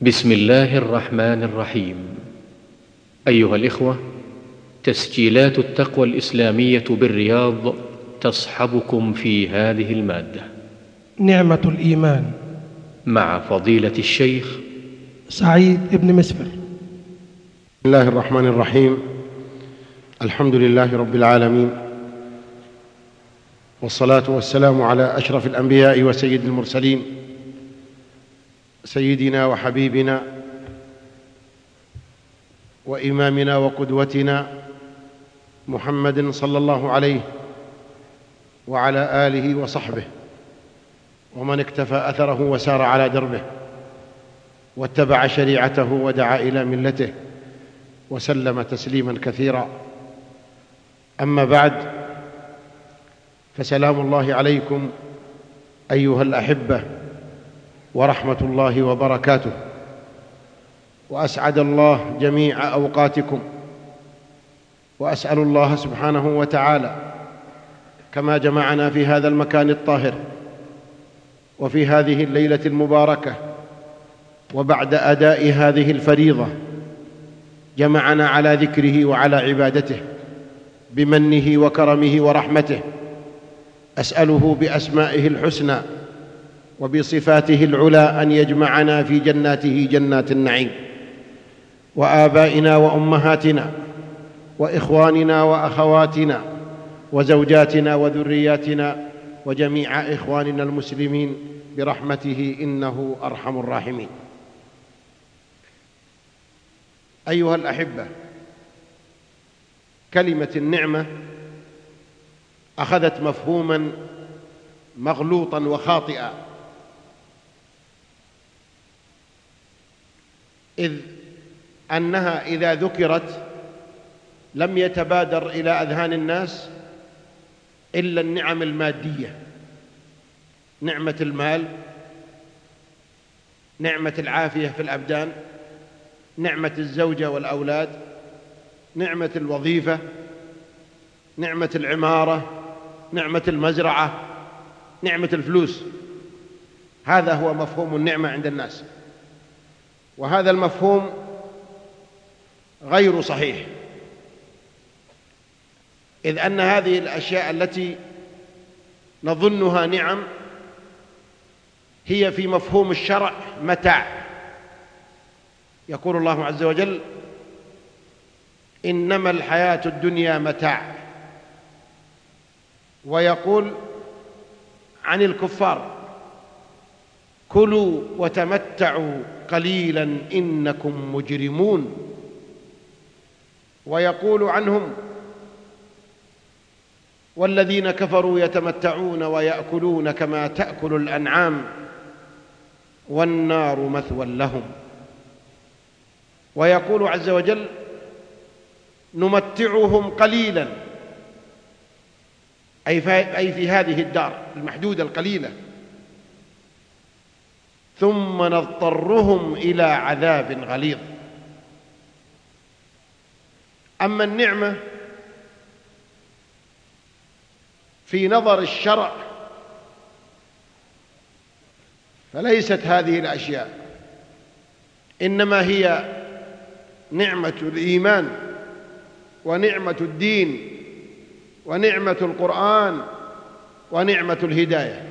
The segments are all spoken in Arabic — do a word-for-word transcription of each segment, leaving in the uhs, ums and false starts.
بسم الله الرحمن الرحيم. أيها الإخوة، تسجيلات التقوى الإسلامية بالرياض تصحبكم في هذه المادة. نعمة الإيمان مع فضيلة الشيخ سعيد بن مسفر. بسم الله الرحمن الرحيم. الحمد لله رب العالمين، والصلاة والسلام على أشرف الأنبياء وسيد المرسلين، سيدنا وحبيبنا وإمامنا وقدوتنا محمد صلى الله عليه وعلى آله وصحبه ومن اكتفى أثره وسار على دربه واتبع شريعته ودعا إلى ملته وسلم تسليما كثيرا. أما بعد، فسلام الله عليكم أيها الأحبة ورحمة الله وبركاته، وأسعد الله جميع أوقاتكم، وأسأل الله سبحانه وتعالى كما جمعنا في هذا المكان الطاهر وفي هذه الليلة المباركة وبعد أداء هذه الفريضة جمعنا على ذكره وعلى عبادته بمنه وكرمه ورحمته. أسأله بأسمائه الحسنى وبصفاته العلى أن يجمعنا في جناته جنات النعيم، وآبائنا وأمهاتنا وإخواننا وأخواتنا وزوجاتنا وذرياتنا وجميع إخواننا المسلمين برحمته إنه أرحم الراحمين. أيها الأحبة، كلمة النعمة أخذت مفهوما مغلوطا وخاطئا، إذ أنها إذا ذكرت لم يتبادر إلى أذهان الناس إلا النعم المادية، نعمة المال، نعمة العافية في الأبدان، نعمة الزوجة والأولاد، نعمة الوظيفة، نعمة العمارة، نعمة المزرعة، نعمة الفلوس. هذا هو مفهوم النعمة عند الناس، وهذا المفهوم غير صحيح، إذ أن هذه الأشياء التي نظنها نعم هي في مفهوم الشرع متاع. يقول الله عز وجل: إنما الحياة الدنيا متاع. ويقول عن الكفار: كلوا وتمتعوا قليلا إنكم مجرمون. ويقول عنهم: والذين كفروا يتمتعون ويأكلون كما تأكل الأنعام والنار مثوى لهم. ويقول عز وجل: نمتعهم قليلا، أي في هذه الدار المحدودة القليلة، ثم نضطرهم إلى عذاب غليظ. أما النعمة في نظر الشرع فليست هذه الأشياء، إنما هي نعمة الإيمان ونعمة الدين ونعمة القرآن ونعمة الهداية.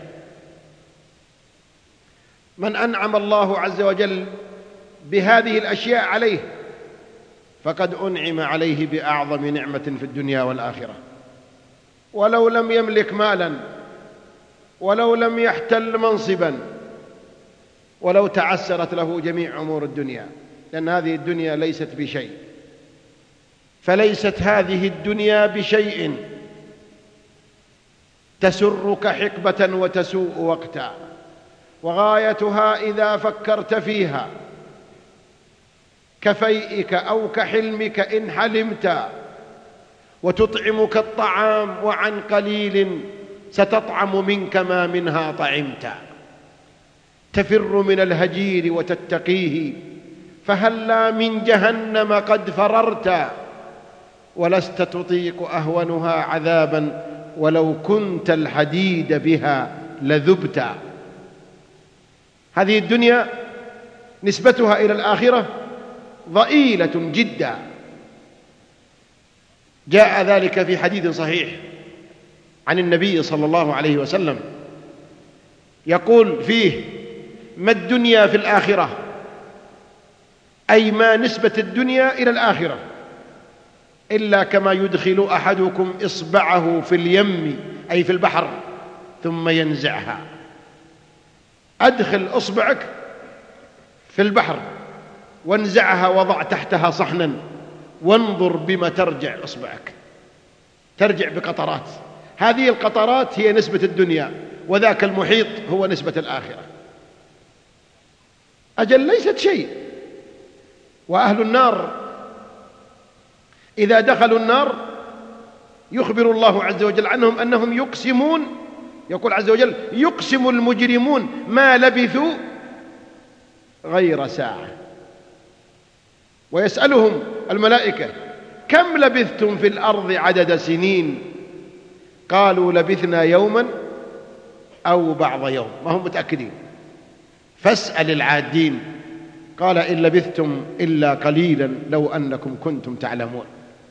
من أنعم الله عز وجل بهذه الأشياء عليه فقد أنعم عليه بأعظم نعمة في الدنيا والآخرة، ولو لم يملك مالا، ولو لم يحتل منصبا، ولو تعسرت له جميع أمور الدنيا، لأن هذه الدنيا ليست بشيء. فليست هذه الدنيا بشيء تسرك حقبة وتسوء وقتا، وغايتها إذا فكرت فيها كفيئك أو كحلمك إن حلمت، وتطعمك الطعام وعن قليل ستطعم منك ما منها طعمت، تفر من الهجير وتتقيه، فهلا من جهنم قد فررت، ولست تطيق أهونها عذابا ولو كنت الحديد بها لذبت. هذه الدنيا نسبتها إلى الآخرة ضئيلة جدا. جاء ذلك في حديث صحيح عن النبي صلى الله عليه وسلم يقول فيه: ما الدنيا في الآخرة، أي ما نسبة الدنيا إلى الآخرة، إلا كما يدخل أحدكم إصبعه في اليم أي في البحر ثم ينزعها. أدخل إصبعك في البحر وانزعها وضع تحتها صحنا وانظر بما ترجع إصبعك، ترجع بقطرات. هذه القطرات هي نسبة الدنيا، وذاك المحيط هو نسبة الآخرة. أجل ليست شيء. وأهل النار إذا دخلوا النار يخبر الله عز وجل عنهم أنهم يقسمون، يقول عز وجل: يقسم المجرمون ما لبثوا غير ساعة. ويسألهم الملائكة: كم لبثتم في الأرض عدد سنين؟ قالوا: لبثنا يوما أو بعض يوم، ما هم متأكدين. فاسأل العادين، قال: إن لبثتم إلا قليلا لو أنكم كنتم تعلمون.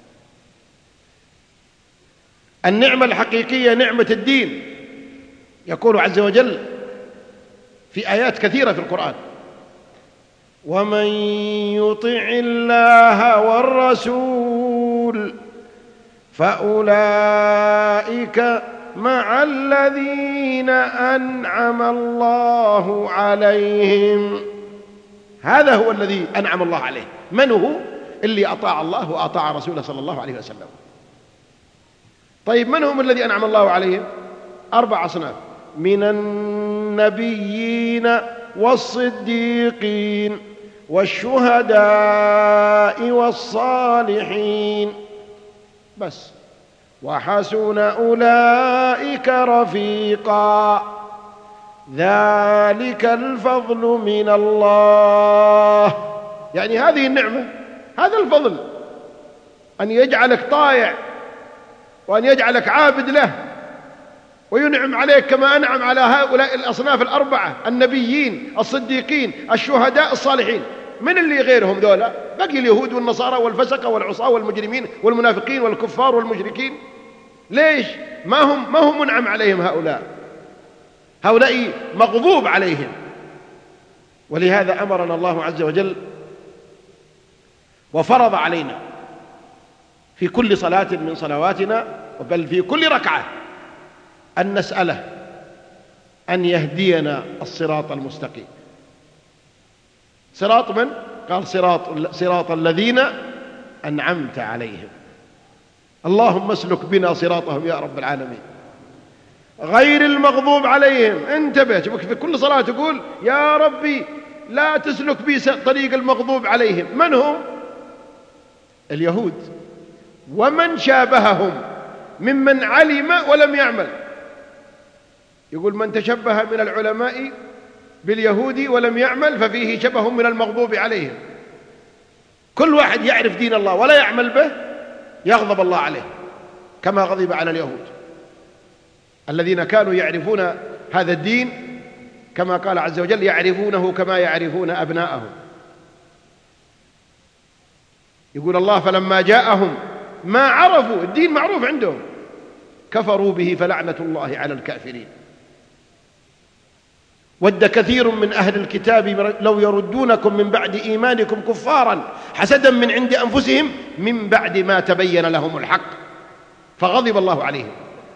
النعمة الحقيقية نعمة الدين. يقول عز وجل في آيات كثيرة في القرآن: ومن يطع الله والرسول فأولئك مع الذين أنعم الله عليهم. هذا هو الذي أنعم الله عليه. من هو؟ اللي أطاع الله وأطاع رسوله صلى الله عليه وسلم. طيب من هم الذي أنعم الله عليهم؟ أربع أصناف: من النبيين والصديقين والشهداء والصالحين، بس. وحسن أولئك رفيقا، ذلك الفضل من الله. يعني هذه النعمة، هذا الفضل، أن يجعلك طائع وأن يجعلك عابد له وينعم عليك كما أنعم على هؤلاء الأصناف الأربعة: النبيين، الصديقين، الشهداء، الصالحين. من اللي غيرهم ذولا؟ بقي اليهود والنصارى والفسقة والعصاة والمجرمين والمنافقين والكفار والمشركين. ليش؟ ما هم ما هم منعم عليهم هؤلاء، هؤلاء مغضوب عليهم. ولهذا أمرنا الله عز وجل وفرض علينا في كل صلاة من صلواتنا، بل في كل ركعة، أن نسأله أن يهدينا الصراط المستقيم. صراط من؟ قال: صراط صراط الذين أنعمت عليهم. اللهم اسلك بنا صراطهم يا رب العالمين، غير المغضوب عليهم. انتبه، في كل صلاة تقول: يا ربي لا تسلك بي طريق المغضوب عليهم. من هم؟ اليهود ومن شابههم ممن علم ولم يعمل. يقول: من تشبه من العلماء باليهود ولم يعمل ففيه شبه من المغضوب عليهم. كل واحد يعرف دين الله ولا يعمل به يغضب الله عليه، كما غضب على اليهود الذين كانوا يعرفون هذا الدين كما قال عز وجل: يعرفونه كما يعرفون أبناءهم. يقول الله: فلما جاءهم ما عرفوا، الدين معروف عندهم، كفروا به فلعنة الله على الكافرين. ود كثير من أهل الكتاب لو يردونكم من بعد إيمانكم كفارا حسدا من عند أنفسهم من بعد ما تبين لهم الحق فغضب الله عليهم.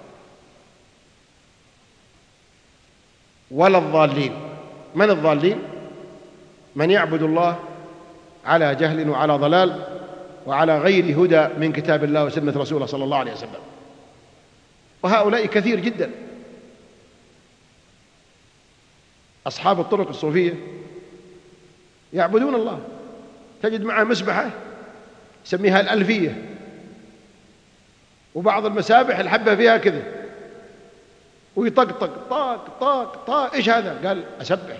ولا الضالين. من الضالين؟ من يعبد الله على جهل وعلى ضلال وعلى غير هدى من كتاب الله وسنة رسوله صلى الله عليه وسلم. وهؤلاء كثير جدا. أصحاب الطرق الصوفية يعبدون الله، تجد معه مسبحة يسميها الألفية، وبعض المسابح الحبة فيها كذا، ويطقطق طاق طاق طاق. إيش هذا؟ قال: أسبح.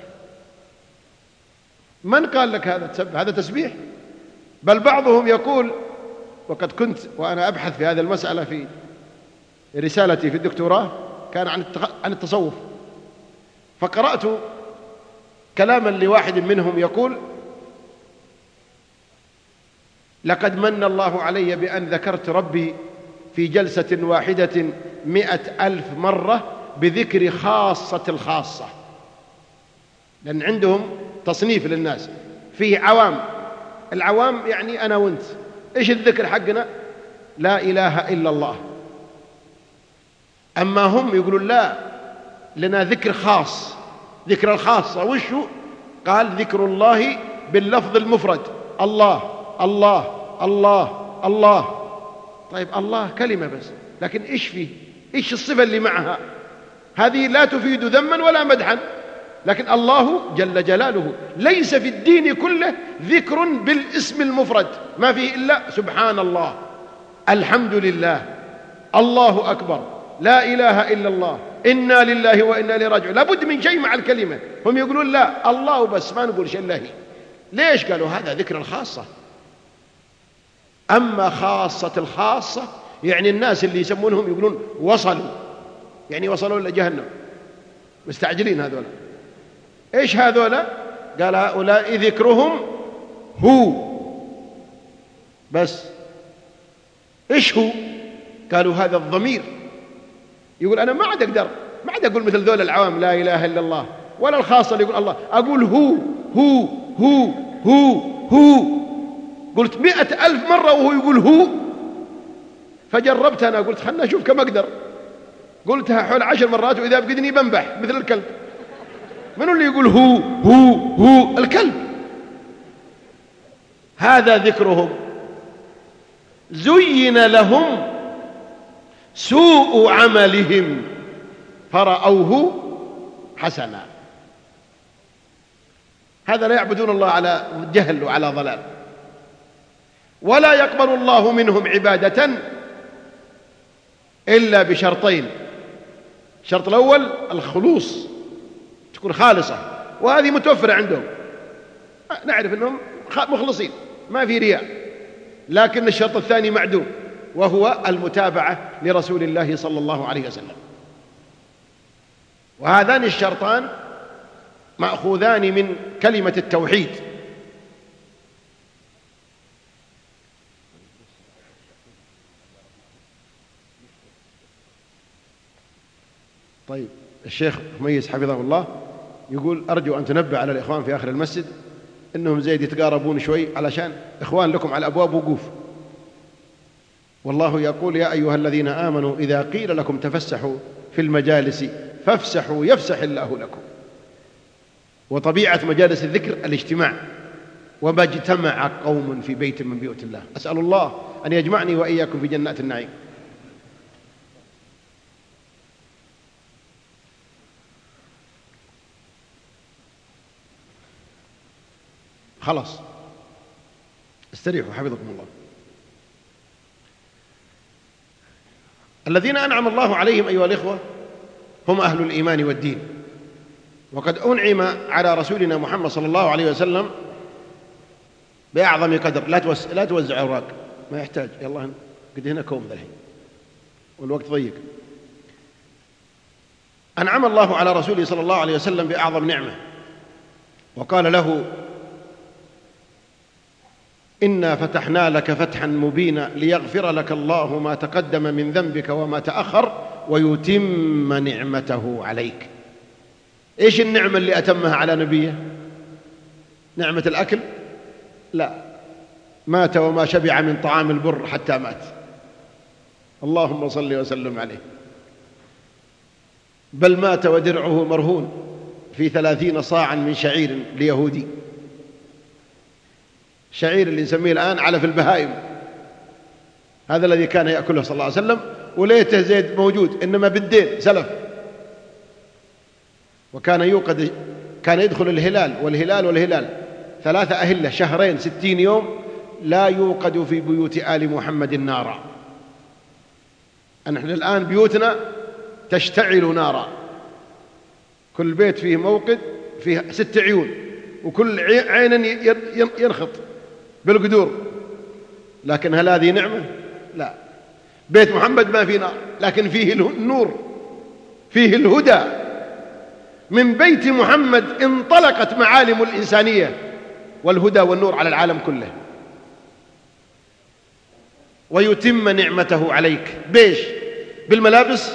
من قال لك هذا تسبح؟ هذا تسبيح؟ بل بعضهم يقول، وقد كنت وأنا أبحث في هذه المسألة في رسالتي في الدكتوراه، كان عن عن التصوف، فقرأت كلاما لواحد منهم يقول: لقد من الله علي بأن ذكرت ربي في جلسة واحدة مئة ألف مرة بذكر خاصة الخاصة. لأن عندهم تصنيف للناس، فيه عوام. العوام يعني أنا وأنت. إيش الذكر حقنا؟ لا إله إلا الله. أما هم يقولون لا، لنا ذكر خاص. ذكر الخاصة وش هو؟ قال: ذكر الله باللفظ المفرد، الله الله الله الله. طيب الله كلمة بس، لكن إيش فيه؟ إيش الصفة اللي معها؟ هذه لا تفيد ذما ولا مدحا. لكن الله جل جلاله ليس في الدين كله ذكر بالاسم المفرد، ما فيه إلا سبحان الله، الحمد لله، الله أكبر، لا إله إلا الله، إنا لله وإنا إليه راجعون. لابد من شيء مع الكلمة. هم يقولون لا، الله بس، ما نقول شيء الله. ليش؟ قالوا هذا ذكر الخاصة. أما خاصة الخاصة يعني الناس اللي يسمونهم يقولون وصلوا، يعني وصلوا إلى جهنم، مستعجلين هذولا. إيش هذولا؟ قال: هؤلاء ذكرهم هو بس. إيش هو؟ قالوا هذا الضمير. يقول أنا ما عاد أقدر، ما عاد أقول مثل ذول العوام لا إله إلا الله، ولا الخاصة اللي يقول الله. أقول هو هو هو هو هو. قلت مئة ألف مرة وهو يقول هو. فجربت أنا، قلت خلنا أشوف كم أقدر. قلتها حول عشر مرات، وإذا بقدني بنبح مثل الكلب. منو اللي يقول هو هو هو؟ الكلب. هذا ذكرهم. زين لهم سوء عملهم فرأوه حسنا. هذا لا يعبدون الله على جهل وعلى ضلال، ولا يقبل الله منهم عبادة إلا بشرطين. الشرط الأول الخلوص، تكون خالصة، وهذه متوفرة عندهم، نعرف أنهم مخلصين ما في رياء. لكن الشرط الثاني معدوم، وهو المتابعة لرسول الله صلى الله عليه وسلم. وهذان الشرطان مأخوذان من كلمة التوحيد. طيب، الشيخ مميز حفظه الله يقول: أرجو أن تنبه على الإخوان في آخر المسجد إنهم زيد يتقاربون شوي، علشان إخوان لكم على الأبواب وقوف. والله يقول: يا أيها الذين آمنوا إذا قيل لكم تفسحوا في المجالس فافسحوا يفسح الله لكم. وطبيعة مجالس الذكر الاجتماع، وما اجتمع قوم في بيت من بيوت الله. أسأل الله أن يجمعني وإياكم في جنات النعيم. خلاص استريحوا حفظكم الله. الذين أنعم الله عليهم أيها الإخوة هم أهل الإيمان والدين. وقد أنعم على رسولنا محمد صلى الله عليه وسلم بأعظم قدر. لا توزع, لا توزع أوراق، ما يحتاج. يلا قد هنا كوم ذا الحين والوقت ضيق. أنعم الله على رسوله صلى الله عليه وسلم بأعظم نعمة، وقال له: إنا فتحنا لك فتحا مبينا ليغفر لك الله ما تقدم من ذنبك وما تأخر ويتم نعمته عليك. إيش النعمة اللي أتمها على نبيه؟ نعمة الأكل؟ لا، مات وما شبع من طعام البر حتى مات، اللهم صل وسلم عليه. بل مات ودرعه مرهون في ثلاثين صاعا من شعير ليهودي. شعير اللي نسميه الآن علف البهائم، هذا الذي كان يأكله صلى الله عليه وسلم. وليته زيد موجود، إنما بالدين سلف. وكان يوقد، كان يدخل الهلال والهلال والهلال ثلاثة أهلة شهرين ستين يوم لا يوقد في بيوت آل محمد نارا. نحن الآن بيوتنا تشتعل نارا، كل بيت فيه موقد فيه ست عيون، وكل عين ينخط بالقدور. لكن هل هذه نعمة؟ لا. بيت محمد ما فيه نار، لكن فيه النور، فيه الهدى. من بيت محمد انطلقت معالم الإنسانية والهدى والنور على العالم كله، ويتم نعمته عليك بيش؟ بالملابس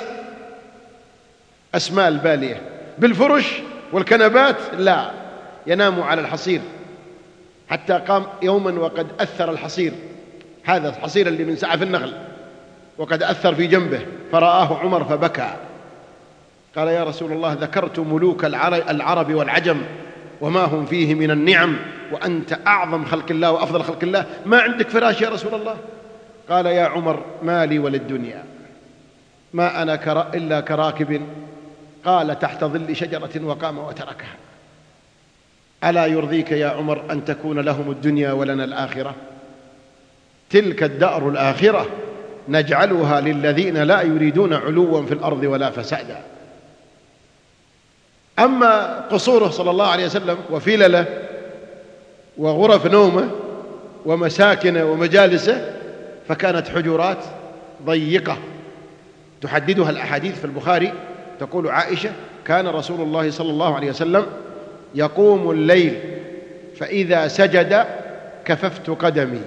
أسماء البالية، بالفرش والكنبات لا، ينام على الحصير. حتى قام يوما وقد أثر الحصير، هذا الحصير اللي من سعف النخل، وقد أثر في جنبه، فرآه عمر فبكى، قال يا رسول الله ذكرت ملوك العرب والعجم وما هم فيه من النعم، وأنت أعظم خلق الله وأفضل خلق الله، ما عندك فراش يا رسول الله؟ قال يا عمر ما لي وللدنيا، ما أنا كرا إلا كراكب قال تحت ظل شجرة وقام وتركها. ألا يرضيك يا عمر أن تكون لهم الدنيا ولنا الآخرة؟ تلك الدار الآخرة نجعلها للذين لا يريدون علوا في الأرض ولا فسادا. أما قصوره صلى الله عليه وسلم وفلله وغرف نومه ومساكنه ومجالسه فكانت حجرات ضيقة تحددها الأحاديث في البخاري. تقول عائشة كان رسول الله صلى الله عليه وسلم يقوم الليل فإذا سجد كففت قدمي،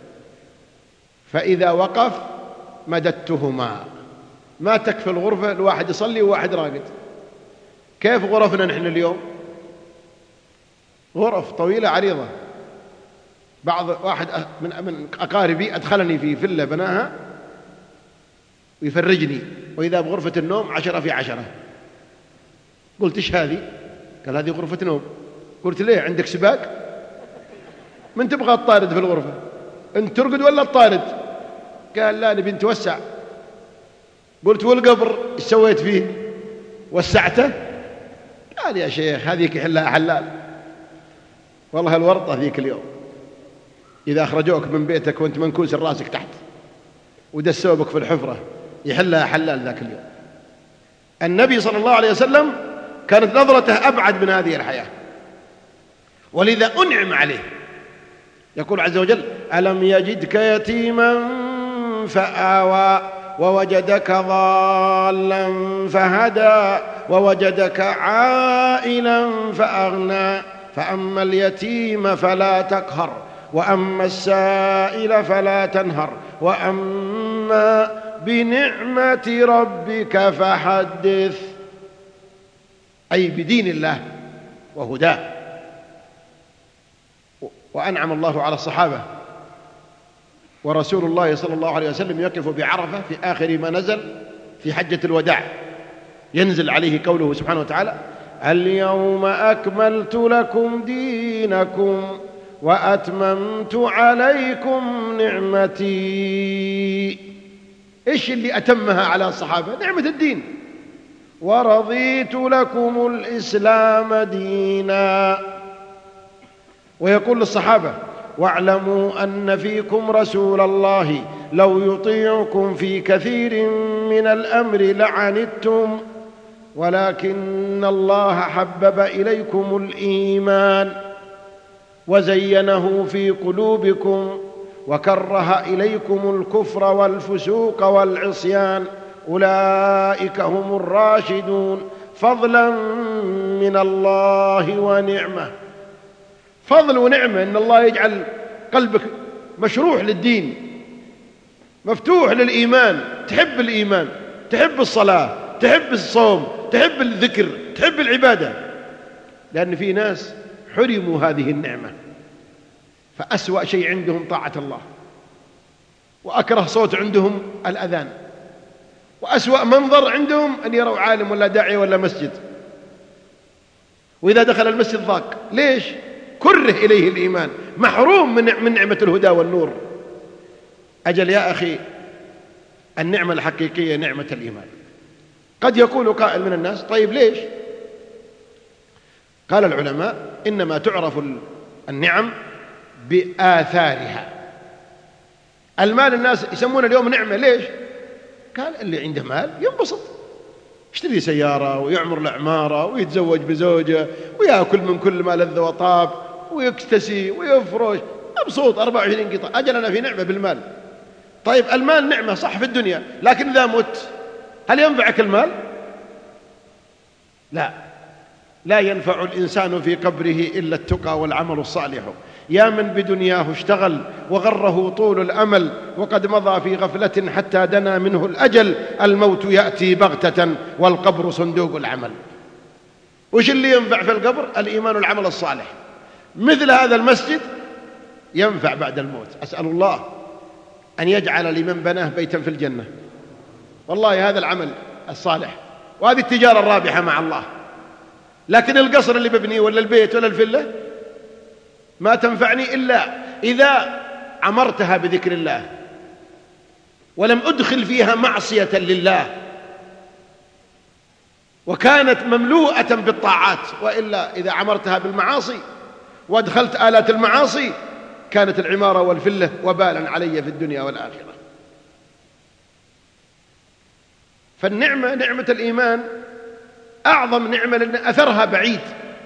فإذا وقف مددتهما. ما تكفي الغرفة الواحد يصلي وواحد راقد. كيف غرفنا نحن اليوم؟ غرف طويلة عريضة. بعض واحد من أقاربي أدخلني في فيلا بناها ويفرجني، وإذا بغرفة النوم عشرة في عشرة. قلت إيش هذه؟ قال هذه غرفة نوم. قلت ليه عندك سباق؟ من تبغى الطارد في الغرفة؟ أنت ترقد ولا الطارد؟ قال لا نبي نتوسع. قلت والقبر ايش سويت فيه؟ وسعته؟ قال يا شيخ هذيك يحلها حلال. والله الورطة ذيك اليوم إذا أخرجوك من بيتك وأنت منكوس راسك تحت ودسوا بك في الحفرة يحلها حلال ذاك اليوم. النبي صلى الله عليه وسلم كانت نظرته أبعد من هذه الحياة، ولذا أنعم عليه. يقول عز وجل ألم يجدك يتيما فآوى ووجدك ضالا فهدى ووجدك عائلا فأغنى فأما اليتيم فلا تقهر وأما السائل فلا تنهر وأما بنعمة ربك فحدث، أي بدين الله وهداه. وأنعم الله على الصحابة، ورسول الله صلى الله عليه وسلم يقف بعرفة في آخر ما نزل في حجة الوداع، ينزل عليه قوله سبحانه وتعالى اليوم أكملت لكم دينكم وأتممت عليكم نعمتي. إيش اللي أتمها على الصحابة؟ نعمة الدين. ورضيت لكم الإسلام دينا. ويقول للصحابة واعلموا أن فيكم رسول الله لو يطيعكم في كثير من الأمر لعنتم ولكن الله حبب إليكم الإيمان وزينه في قلوبكم وكره إليكم الكفر والفسوق والعصيان أولئك هم الراشدون فضلا من الله ونعمة. فضل ونعمة إن الله يجعل قلبك مشروح للدين، مفتوح للإيمان، تحب الإيمان، تحب الصلاة، تحب الصوم، تحب الذكر، تحب العبادة. لأن في ناس حرموا هذه النعمة فأسوأ شيء عندهم طاعة الله، وأكره صوت عندهم الأذان، وأسوأ منظر عندهم أن يروا عالم ولا داعية ولا مسجد، وإذا دخل المسجد ضاق. ليش؟ كره إليه الإيمان، محروم من من نعمة الهدى والنور. أجل يا أخي النعمة الحقيقية نعمة الإيمان. قد يقول قائل من الناس طيب ليش؟ قال العلماء إنما تعرف النعم بآثارها. المال الناس يسمون اليوم نعمة. ليش؟ قال اللي عنده مال ينبسط، يشتري سيارة ويعمر العمارة ويتزوج بزوجة ويأكل من كل ما لذ وطاب ويكتسي ويفرش، مبسوط أربعة وعشرين قطعة. أجل أنا في نعمة بالمال. طيب المال نعمة صح في الدنيا، لكن إذا مت هل ينفعك المال؟ لا. لا ينفع الإنسان في قبره إلا التقى والعمل الصالح. يا من بدنياه اشتغل وغره طول الأمل، وقد مضى في غفلة حتى دنا منه الأجل. الموت يأتي بغتة والقبر صندوق العمل. وش اللي ينفع في القبر؟ الإيمان والعمل الصالح. مثل هذا المسجد ينفع بعد الموت. أسأل الله أن يجعل لمن بناه بيتا في الجنة. والله هذا العمل الصالح وهذه التجارة الرابحة مع الله. لكن القصر اللي ببنيه ولا البيت ولا الفلة ما تنفعني إلا إذا عمرتها بذكر الله ولم أدخل فيها معصية لله وكانت مملوءة بالطاعات. وإلا إذا عمرتها بالمعاصي وادخلت آلات المعاصي كانت العمارة والفلة وبالا علي في الدنيا والآخرة. فالنعمة نعمة الإيمان أعظم نعمة لأن أثرها بعيد.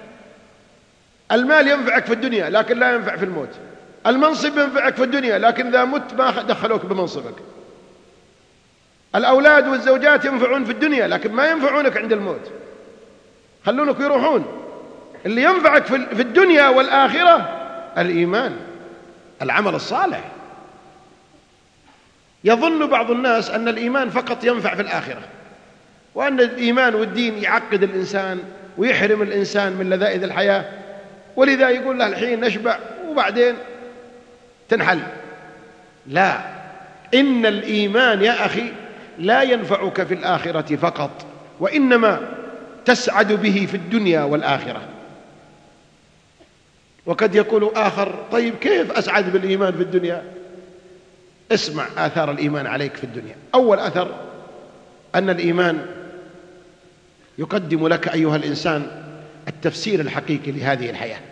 المال ينفعك في الدنيا لكن لا ينفع في الموت. المنصب ينفعك في الدنيا لكن إذا مت ما دخلوك بمنصبك. الأولاد والزوجات ينفعون في الدنيا لكن ما ينفعونك عند الموت، خلونك يروحون. اللي ينفعك في الدنيا والآخرة الإيمان، العمل الصالح. يظن بعض الناس أن الإيمان فقط ينفع في الآخرة، وأن الإيمان والدين يعقد الإنسان ويحرم الإنسان من لذائذ الحياة، ولذا يقول له الحين نشبع وبعدين تنحل. لا، إن الإيمان يا أخي لا ينفعك في الآخرة فقط، وإنما تسعد به في الدنيا والآخرة. وقد يقول آخر: طيب كيف أسعد بالإيمان في الدنيا؟ اسمع آثار الإيمان عليك في الدنيا. أول أثر أن الإيمان يقدم لك أيها الإنسان التفسير الحقيقي لهذه الحياة.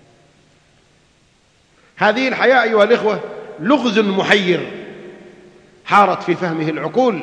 هذه الحياة أيها الإخوة لغز محير حارت في فهمه العقول،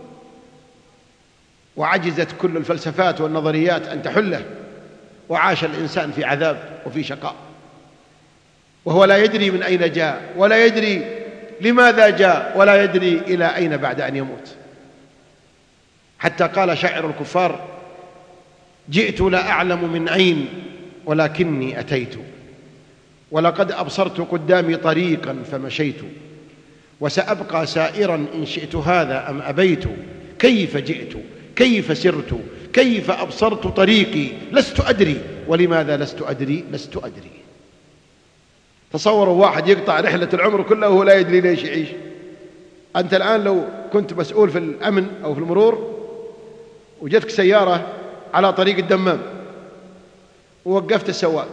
وعجزت كل الفلسفات والنظريات أن تحله، وعاش الإنسان في عذاب وفي شقاء، وهو لا يدري من أين جاء، ولا يدري لماذا جاء، ولا يدري إلى أين بعد أن يموت. حتى قال شاعر الكفار: جئت لا أعلم من أين ولكني أتيت، ولقد أبصرت قدامي طريقا فمشيت، وسأبقى سائرا إن شئت هذا أم أبيت. كيف جئت، كيف سرت، كيف أبصرت طريقي، لست أدري، ولماذا لست أدري، لست أدري. تصوروا واحد يقطع رحلة العمر كله وهو لا يدري ليش يعيش. أنت الآن لو كنت مسؤول في الأمن أو في المرور وجدتك سيارة على طريق الدمام ووقفت السواق: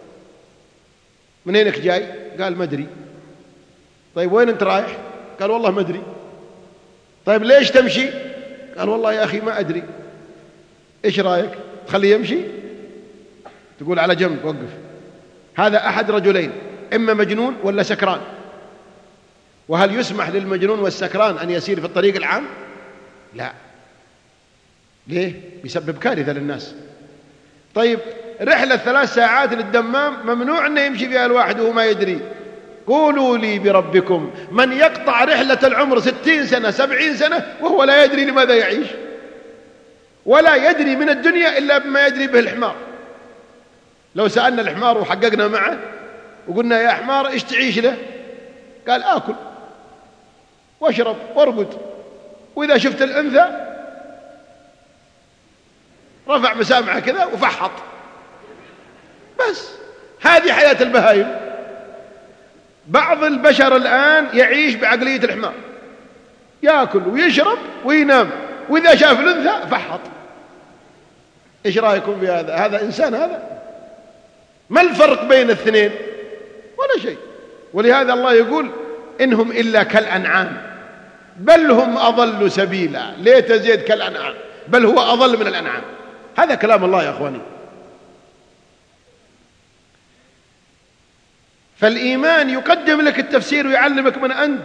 منينك جاي؟ قال: ما أدري. طيب وين أنت رايح؟ قال: والله ما أدري. طيب ليش تمشي؟ قال: والله يا أخي ما أدري. إيش رأيك؟ تخليه يمشي؟ تقول على جنب وقف. هذا أحد رجلين: إما مجنون ولا سكران. وهل يسمح للمجنون والسكران أن يسير في الطريق العام؟ لا. ليه؟ بيسبب كارثة للناس. طيب رحلة ثلاث ساعات للدمام ممنوع أنه يمشي فيها الواحد وهو ما يدري. قولوا لي بربكم من يقطع رحلة العمر ستين سنة سبعين سنة وهو لا يدري لماذا يعيش، ولا يدري من الدنيا إلا بما يدري به الحمار. لو سألنا الحمار وحققنا معه وقلنا: يا حمار إيش تعيش له؟ قال: آكل واشرب وارقد، وإذا شفت الأنثى رفع مسامعه كذا وفحط. بس هذه حياة البهائم. بعض البشر الآن يعيش بعقلية الحمار، يأكل ويشرب وينام، وإذا شاف الأنثى فحط. إيش رأيكم بهذا؟ هذا إنسان؟ هذا ما الفرق بين الاثنين؟ ولا شيء. ولهذا الله يقول: إنهم إلا كالأنعام بل هم أضل سبيلا. ليه تزيد كالأنعام؟ بل هو أضل من الأنعام. هذا كلام الله يا أخواني. فالإيمان يقدم لك التفسير ويعلمك من أنت.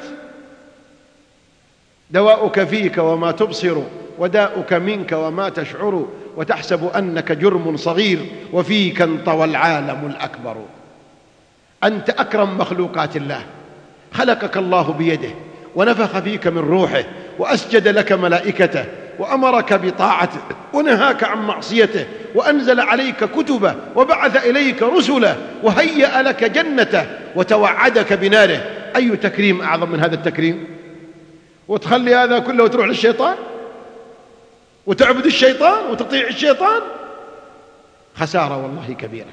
دواؤك فيك وما تبصر، وداؤك منك وما تشعر، وتحسب أنك جرم صغير وفيك انطوى العالم الأكبر. أنت أكرم مخلوقات الله، خلقك الله بيده ونفخ فيك من روحه وأسجد لك ملائكته وأمرك بطاعته ونهاك عن معصيته وأنزل عليك كتبه وبعث إليك رسله وهيأ لك جنته وتوعدك بناره، أي تكريم أعظم من هذا التكريم؟ وتخلي هذا كله وتروح للشيطان وتعبد الشيطان وتطيع الشيطان، خسارة والله كبيرة.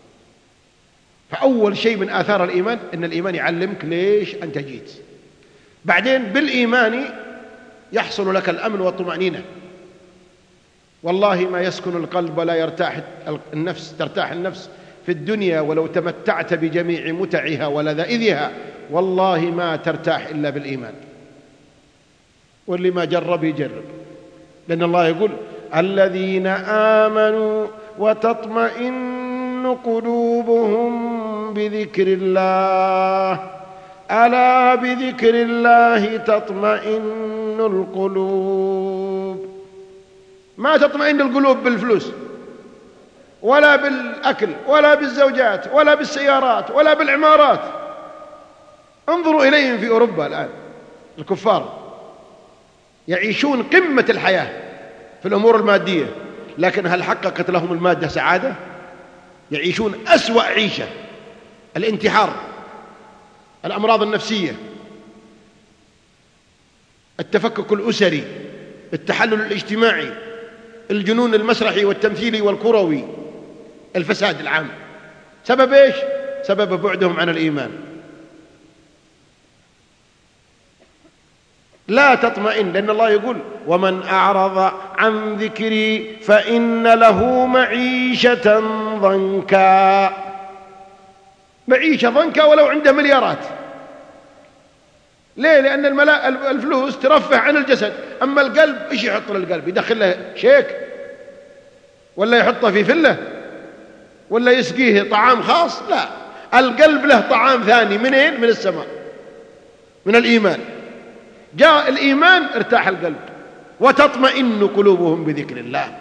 فأول شيء من آثار الإيمان إن الإيمان يعلمك ليش أنت جيت. بعدين بالإيمان يحصل لك الأمن والطمأنينة. والله ما يسكن القلب ولا يرتاح النفس ترتاح النفس في الدنيا ولو تمتعت بجميع متعها ولذائذها، والله ما ترتاح إلا بالإيمان. واللي ما جرب يجرب، لأن الله يقول الذين آمنوا وتطمئن قلوبهم بذكر الله ألا بذكر الله تطمئن القلوب. ما تطمئن القلوب بالفلوس ولا بالأكل ولا بالزوجات ولا بالسيارات ولا بالعمارات. انظروا إليهم في أوروبا الآن، الكفار يعيشون قمة الحياة في الأمور المادية، لكن هل حققت لهم المادة سعادة؟ يعيشون أسوأ عيشة، الانتحار، الأمراض النفسية، التفكك الأسري، التحلل الاجتماعي، الجنون المسرحي والتمثيلي والكروي، الفساد العام. سبب إيش؟ سبب بعدهم عن الإيمان. لا تطمئن، لأن الله يقول ومن أعرض عن ذكري فإن له معيشة ضنكا. معيشة ضنكا ولو عنده مليارات. ليه؟ لأن الملاء الفلوس ترفه عن الجسد، أما القلب إيش يحط للقلب؟ يدخل له شيك ولا يحطه في فلة ولا يسقيه طعام خاص؟ لا، القلب له طعام ثاني. منين؟ من السماء، من الإيمان. جاء الإيمان ارتاح القلب. وتطمئن قلوبهم بذكر الله.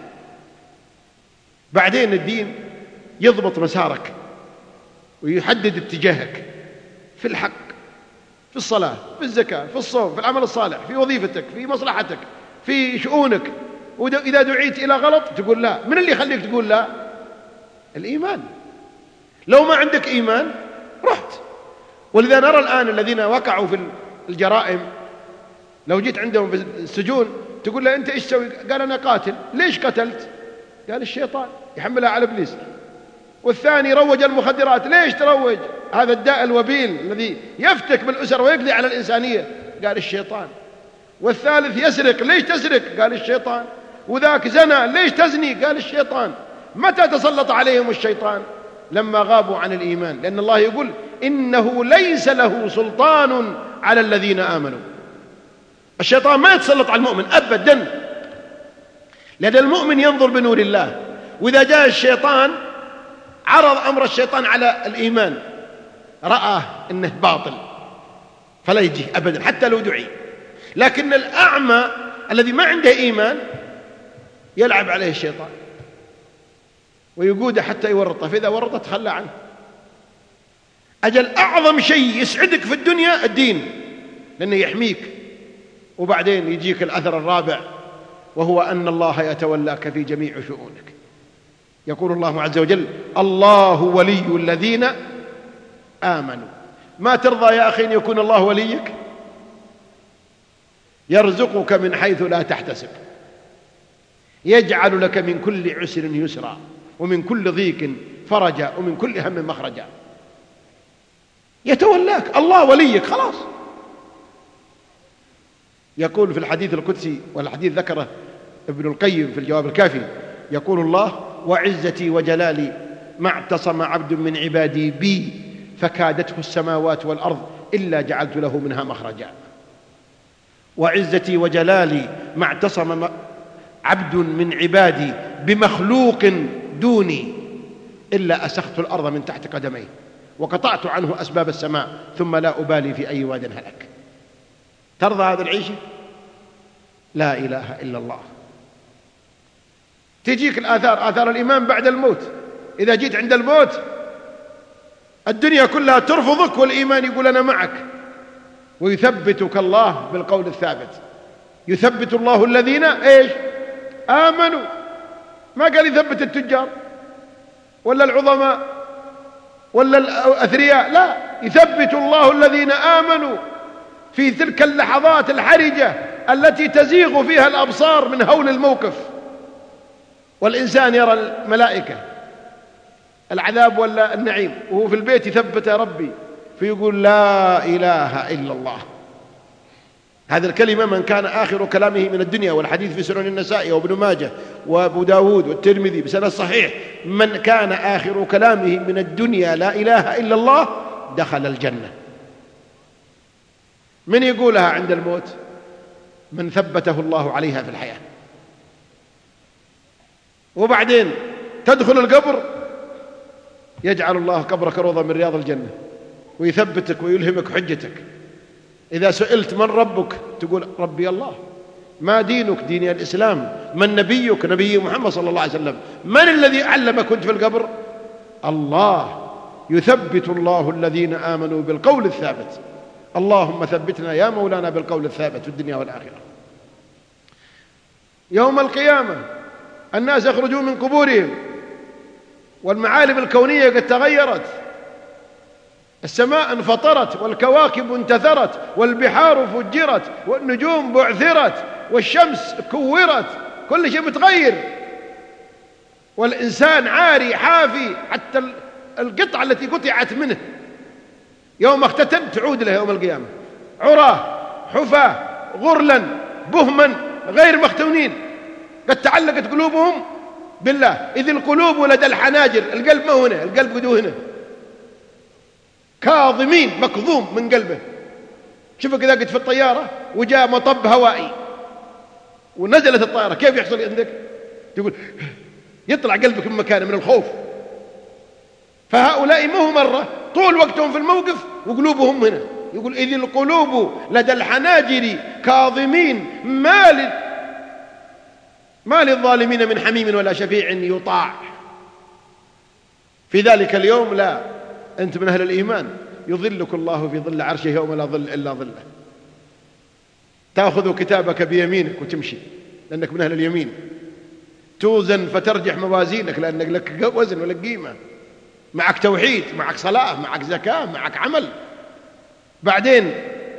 بعدين الدين يضبط مسارك ويحدد اتجاهك في الحق، في الصلاة، في الزكاة، في الصوم، في العمل الصالح، في وظيفتك، في مصلحتك، في شؤونك. وإذا دعيت إلى غلط تقول لا. من اللي يخليك تقول لا؟ الإيمان. لو ما عندك إيمان رحت. ولذا نرى الآن الذين وقعوا في الجرائم، لو جيت عندهم في السجون تقول له أنت إيش تسوي؟ قال أنا قاتل. ليش قتلت؟ قال الشيطان، يحملها على إبليس. والثاني روج المخدرات. ليش تروج؟ هذا الداء الوبيل الذي يفتك بالأسر ويقضي على الإنسانية. قال الشيطان. والثالث يسرق. ليش تسرق؟ قال الشيطان. وذاك زنى. ليش تزني؟ قال الشيطان. متى تسلط عليهم الشيطان؟ لما غابوا عن الإيمان، لأن الله يقول إنه ليس له سلطان على الذين آمنوا. الشيطان ما يتسلط على المؤمن أبدا، لأن المؤمن ينظر بنور الله. وإذا جاء الشيطان عرض أمر الشيطان على الإيمان، رأى أنه باطل فلا يجي أبدا حتى لو دعي. لكن الأعمى الذي ما عنده إيمان يلعب عليه الشيطان ويقوده حتى يورطه، فإذا ورطه تخلى عنه. أجل أعظم شيء يسعدك في الدنيا الدين، لأنه يحميك. وبعدين يجيك الأثر الرابع، وهو أن الله يتولاك في جميع شؤونك. يقول الله عز وجل الله ولي الذين آمنوا. ما ترضى يا أخي أن يكون الله وليك؟ يرزقك من حيث لا تحتسب، يجعل لك من كل عسر يسرا، ومن كل ضيق فرجا، ومن كل هم مخرجا. يتولاك، الله وليك خلاص. يقول في الحديث القدسي، والحديث ذكره ابن القيم في الجواب الكافي، يقول الله وعزتي وجلالي ما اعتصم عبد من عبادي بي فكادته السماوات والأرض إلا جعلت له منها مخرجا. وعزتي وجلالي ما اعتصم عبد من عبادي بمخلوق دوني إلا أسخت الأرض من تحت قدميه وقطعت عنه أسباب السماء ثم لا أبالي في أي واد هلك. ترضى هذا العيش؟ لا إله إلا الله. تجيك الآثار، آثار الإيمان بعد الموت. إذا جيت عند الموت الدنيا كلها ترفضك والإيمان يقول أنا معك، ويثبتك الله بالقول الثابت. يثبت الله الذين إيش آمنوا، ما قال يثبت التجار ولا العظماء ولا الأثرياء، لا، يثبت الله الذين آمنوا في تلك اللحظات الحرجة التي تزيغ فيها الأبصار من هول الموقف، والإنسان يرى الملائكة العذاب ولا النعيم وهو في البيت يثبت يا ربي فيقول لا إله إلا الله. هذه الكلمة من كان آخر كلامه من الدنيا، والحديث في سنن النسائي وابن ماجه وابو داود والترمذي بسند صحيح، من كان آخر كلامه من الدنيا لا إله إلا الله دخل الجنة. من يقولها عند الموت؟ من ثبته الله عليها في الحياة. وبعدين تدخل القبر يجعل الله قبرك روضة من رياض الجنة ويثبتك ويلهمك حجتك. إذا سئلت من ربك تقول ربي الله. ما دينك؟ ديني الإسلام. من نبيك؟ نبي محمد صلى الله عليه وسلم. من الذي علمك كنت في القبر؟ الله. يثبت الله الذين آمنوا بالقول الثابت. اللهم ثبتنا يا مولانا بالقول الثابت في الدنيا والآخرة. يوم القيامة الناس يخرجون من قبورهم والمعالم الكونية قد تغيرت، السماء انفطرت والكواكب انتثرت والبحار فجرت والنجوم بعثرت والشمس كورت، كل شيء متغير، والإنسان عاري حافي، حتى القطعة التي قطعت منه يوم اختتن تعود له يوم القيامة عراه حفاة غرلا بهما غير مختونين، قد تعلقت قلوبهم بالله. إذ القلوب لدى الحناجر، القلب ما هنا، القلب قدو هنا، كاظمين، مكظوم من قلبه. شوفك إذا قد في الطيارة وجاء مطب هوائي ونزلت الطائرة كيف يحصل عندك؟ تقول يطلع قلبك من مكانه من الخوف. فهؤلاء ما هو مرة، طول وقتهم في الموقف وقلوبهم هنا. يقول إذ القلوب لدى الحناجر كاظمين ما لل ما للظالمين من حميم ولا شفيع يطاع. في ذلك اليوم لا، أنت من أهل الإيمان يظلك الله في ظل عرشه يوم لا ظل إلا ظله. تأخذ كتابك بيمينك وتمشي لأنك من أهل اليمين، توزن فترجح موازينك لأنك لك وزن ولك قيمة، معك توحيد، معك صلاة، معك زكاة، معك عمل. بعدين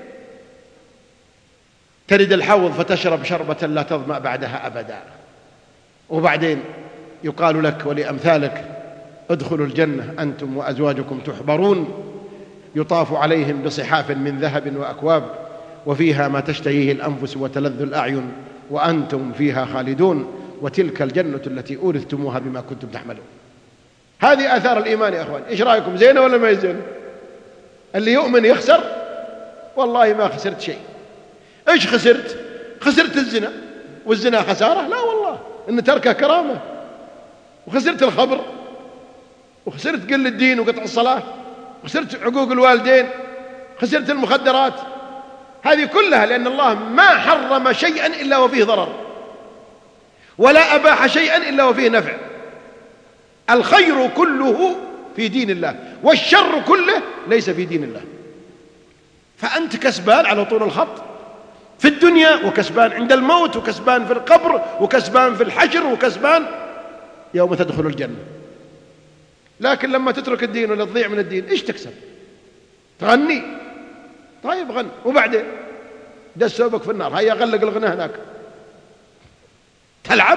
ترد الحوض فتشرب شربة لا تظمأ بعدها أبدا. وبعدين يقال لك ولأمثالك ادخلوا الجنة أنتم وأزواجكم تحبرون يطاف عليهم بصحاف من ذهب وأكواب وفيها ما تشتهيه الأنفس وتلذ الأعين وأنتم فيها خالدون وتلك الجنة التي أورثتموها بما كنتم تعملون. هذه آثار الإيمان يا أخوان. إيش رأيكم؟ زينة ولا ما زينة؟ اللي يؤمن يخسر؟ والله ما خسرت شيء. إيش خسرت؟ خسرت الزنا، والزنا خسارة؟ لا والله، إن تركه كرامة. وخسرت الخبر، وخسرت قل الدين وقطع الصلاة، وخسرت عقوق الوالدين، خسرت المخدرات. هذه كلها لأن الله ما حرم شيئا إلا وفيه ضرر، ولا أباح شيئا إلا وفيه نفع. الخير كله في دين الله والشر كله ليس في دين الله. فأنت كسبان على طول الخط في الدنيا، وكسبان عند الموت، وكسبان في القبر، وكسبان في الحشر، وكسبان يوم تدخل الجنة. لكن لما تترك الدين ولا تضيع من الدين إيش تكسب؟ تغني؟ طيب غن، وبعدين دس ثوبك في النار، هيا غلق الغنى هناك. تلعب؟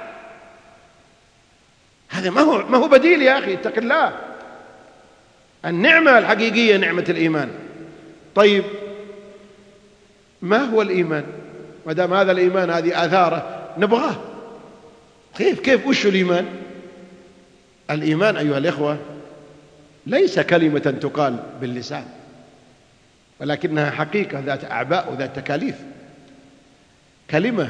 هذا ما هو ما هو بديل يا أخي، اتق الله. النعمة الحقيقية نعمة الإيمان. طيب ما هو الإيمان؟ ما دام هذا الإيمان هذه آثاره نبغاه. كيف كيف وش الإيمان؟ الإيمان أيها الإخوة ليس كلمة تقال باللسان، ولكنها حقيقة ذات أعباء وذات تكاليف، كلمة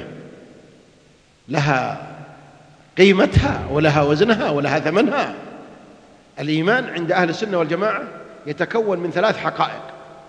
لها قيمتها ولها وزنها ولها ثمنها. الإيمان عند أهل السنة والجماعة يتكون من ثلاث حقائق: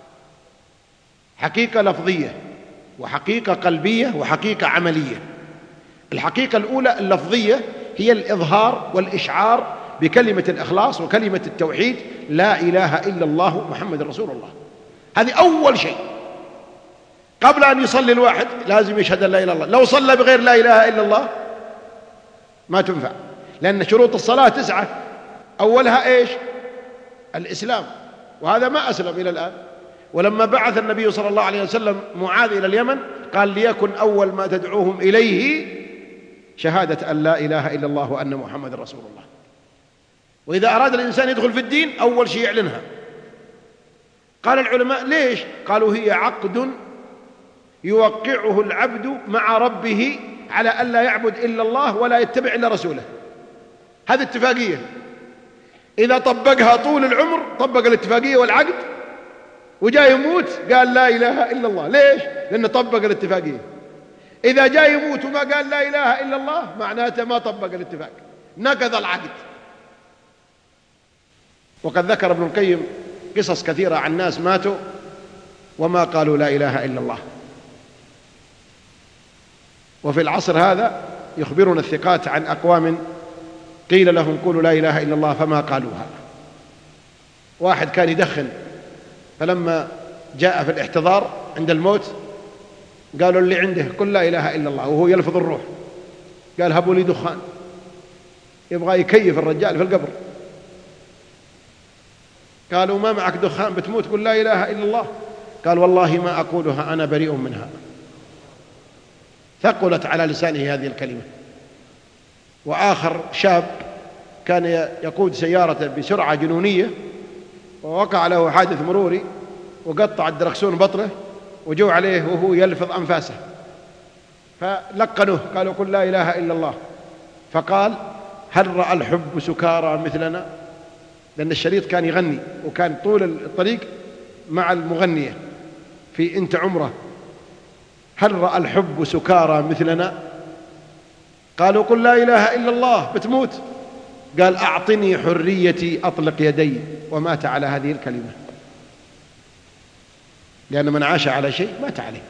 حقيقة لفظية، وحقيقة قلبية، وحقيقة عملية. الحقيقة الأولى اللفظية هي الإظهار والإشعار بكلمة الإخلاص وكلمة التوحيد، لا إله إلا الله محمد رسول الله. هذه أول شيء. قبل أن يصلي الواحد لازم يشهد أن لا إله إلا الله. لو صلى بغير لا إله إلا الله ما تنفع، لأن شروط الصلاة تسعة، أولها إيش؟ الإسلام، وهذا ما أسلم إلى الآن. ولما بعث النبي صلى الله عليه وسلم معاذ إلى اليمن قال ليكن أول ما تدعوهم إليه شهادة أن لا إله إلا الله وأن محمد رسول الله. وإذا أراد الإنسان يدخل في الدين أول شيء يعلنها. قال العلماء ليش؟ قالوا هي عقد يوقعه العبد مع ربه على أن لا يعبد إلا الله ولا يتبع إلا رسوله. هذه اتفاقية، إذا طبقها طول العمر طبق الاتفاقية والعقد وجاء يموت قال لا إله إلا الله. ليش؟ لأنه طبق الاتفاقية. إذا جاء يموت وما قال لا إله إلا الله معناته ما طبق الاتفاق، نقض العقد. وقد ذكر ابن القيم قصص كثيرة عن ناس ماتوا وما قالوا لا إله إلا الله. وفي العصر هذا يخبرنا الثقات عن أقوام قيل لهم قولوا لا إله إلا الله فما قالوها. واحد كان يدخن، فلما جاء في الاحتضار عند الموت قالوا اللي عنده قل لا إله إلا الله وهو يلفظ الروح، قال هبوا لي دخان، يبغى يكيف الرجال في القبر. قالوا ما معك دخان بتموت قل لا إله إلا الله؟ قال والله ما أقولها أنا بريء منها. ثقلت على لسانه هذه الكلمة. وآخر شاب كان يقود سيارة بسرعة جنونية ووقع له حادث مروري وقطع الدركسون بطنه وجو عليه وهو يلفظ أنفاسه، فلقنوه قالوا قل لا إله إلا الله، فقال هل رأى الحب سكارى مثلنا؟ لأن الشريط كان يغني وكان طول الطريق مع المغنية في انت عمره. هل رأى الحب سكارى مثلنا؟ قالوا قل لا إله إلا الله بتموت. قال أعطني حريتي أطلق يدي، ومات على هذه الكلمة. لأن من عاش على شيء مات عليه.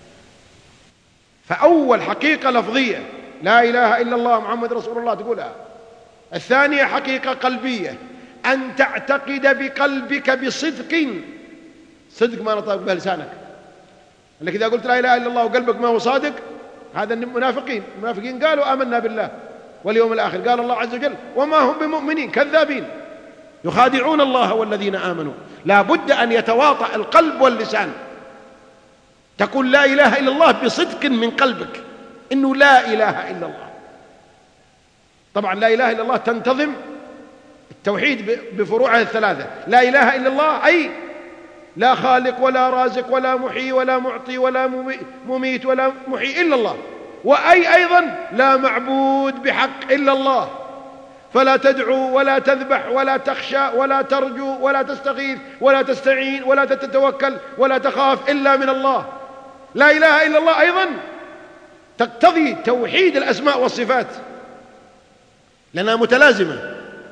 فأول حقيقة لفظية لا إله إلا الله محمد رسول الله تقولها. الثانية حقيقة قلبية، أن تعتقد بقلبك بصدق، صدق ما نطق به لسانك. لك إذا قلت لا إله إلا الله وقلبك ما هو صادق هذا المنافقين. المنافقين قالوا آمنا بالله واليوم الآخر، قال الله عز وجل وما هم بمؤمنين كذابين يخادعون الله والذين آمنوا. لا بد أن يتواطأ القلب واللسان، تقول لا إله إلا الله بصدق من قلبك إنه لا إله إلا الله. طبعا لا إله إلا الله تنتظم التوحيد بفروعه الثلاثة. لا إله إلا الله أي لا خالق ولا رازق ولا محيي ولا معطي ولا مميت ولا محيي إلا الله، وأي أيضا لا معبود بحق إلا الله، فلا تدعو ولا تذبح ولا تخشى ولا ترجو ولا تستغيث ولا تستعين ولا تتوكل ولا تخاف إلا من الله. لا إله إلا الله أيضا تقتضي توحيد الأسماء والصفات لأنها متلازمة،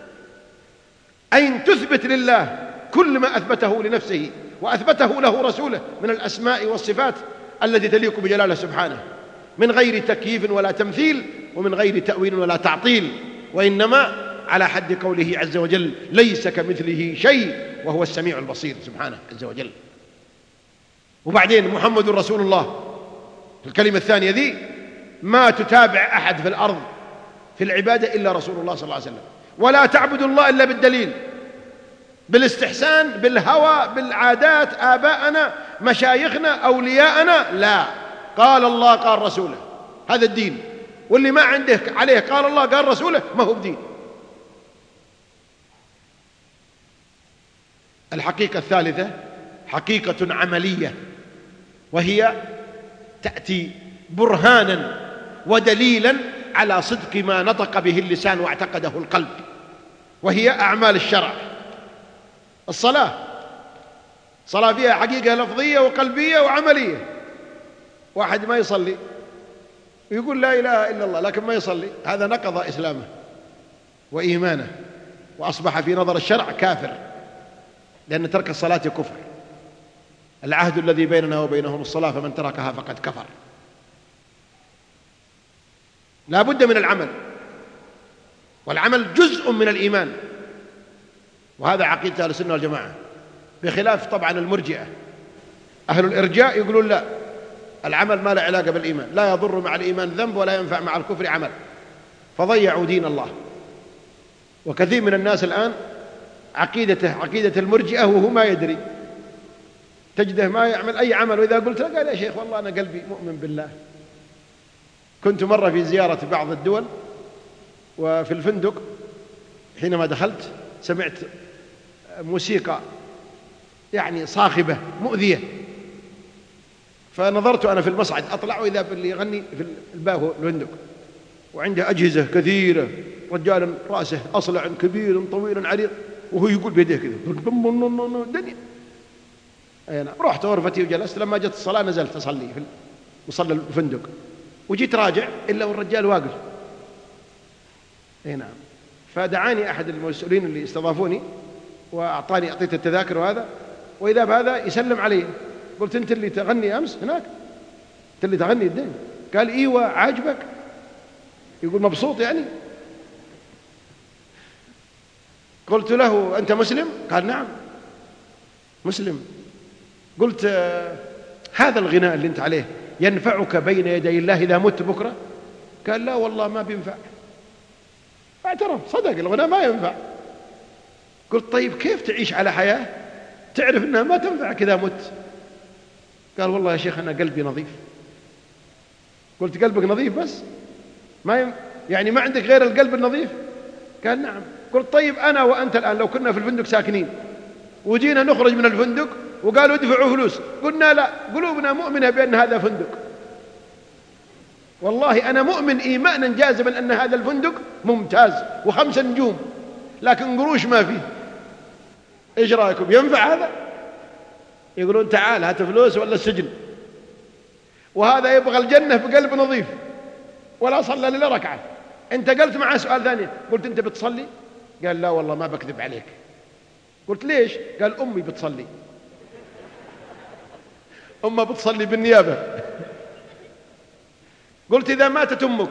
أين تثبت لله كل ما أثبته لنفسه وأثبته له رسوله من الأسماء والصفات التي تليق بجلاله سبحانه، من غير تكييف ولا تمثيل ومن غير تأويل ولا تعطيل، وإنما على حد قوله عز وجل ليس كمثله شيء وهو السميع البصير سبحانه عز وجل. وبعدين محمد رسول الله، الكلمة الثانية ذي ما تتابع أحد في الأرض في العبادة إلا رسول الله صلى الله عليه وسلم. ولا تعبد الله إلا بالدليل، بالاستحسان، بالهوى، بالعادات، آباءنا مشايخنا أولياءنا، لا، قال الله قال رسوله، هذا الدين. واللي ما عنده عليه قال الله قال رسوله ما هو بدين. الحقيقة الثالثة حقيقة عملية، وهي تأتي برهانا ودليلا على صدق ما نطق به اللسان واعتقده القلب، وهي أعمال الشرع. الصلاة، صلاة فيها حقيقة لفظية وقلبية وعملية. واحد ما يصلي ويقول لا إله إلا الله لكن ما يصلي، هذا نقض إسلامه وإيمانه وأصبح في نظر الشرع كافر، لأن ترك الصلاة كفر. العهد الذي بيننا وبينهم الصلاة فمن تركها فقد كفر. لا بد من العمل، والعمل جزء من الإيمان، وهذا عقيدة أهل السنة والجماعة، بخلاف طبعا المرجئة. أهل الإرجاء يقولون لا، العمل ما له علاقة بالإيمان، لا يضر مع الإيمان ذنب ولا ينفع مع الكفر عمل، فضيعوا دين الله. وكثير من الناس الآن عقيدته عقيدة المرجئة وهو ما يدري، تجده ما يعمل أي عمل، وإذا قلت له قال يا شيخ والله أنا قلبي مؤمن بالله. كنت مرة في زيارة بعض الدول، وفي الفندق حينما دخلت سمعت موسيقى يعني صاخبة مؤذية، فنظرت أنا في المصعد أطلع وإذا باللي يغني في الباب الفندق، وعنده أجهزة كثيرة، رجال رأسه أصلع كبير طويل عريض، وهو يقول بيده كذا الدنيا. أنا رحت غرفتي وجلست، لما جت الصلاة نزلت أصلي في مصلى الفندق، وجيت راجع إلا والرجال واقف. أي نعم. فدعاني أحد المسؤولين اللي استضافوني وأعطاني أعطيت التذاكر وهذا، وإذا بهذا يسلم علي. قلت أنت اللي تغني أمس هناك؟ أنت اللي تغني الدين؟ قال إيوه عاجبك؟ يقول مبسوط يعني؟ قلت له أنت مسلم؟ قال نعم مسلم. قلت هذا الغناء اللي أنت عليه ينفعك بين يدي الله إذا مت بكرة؟ قال لا والله ما بينفع. اعترف صدق الغناء ما ينفع. قلت طيب كيف تعيش على حياة تعرف أنها ما تنفعك إذا مت؟ قال والله يا شيخ أنا قلبي نظيف. قلت قلبك نظيف بس ما يم... يعني ما عندك غير القلب النظيف؟ قال نعم. قلت طيب أنا وأنت الآن لو كنا في الفندق ساكنين وجينا نخرج من الفندق وقالوا ادفعوا فلوس، قلنا لا، قلوبنا مؤمنة بأن هذا فندق، والله أنا مؤمن إيمانا جازما أن هذا الفندق ممتاز وخمس نجوم، لكن قروش ما فيه. إيش رأيكم ينفع هذا؟ يقولون تعال هات فلوس ولا السجن. وهذا يبغى الجنة بقلب نظيف ولا صلى لله ركعة. أنت قلت معه سؤال ثاني، قلت أنت بتصلي؟ قال لا والله ما بكذب عليك. قلت ليش؟ قال أمي بتصلي. أمه بتصلي بالنيابة. قلت إذا ماتت أمك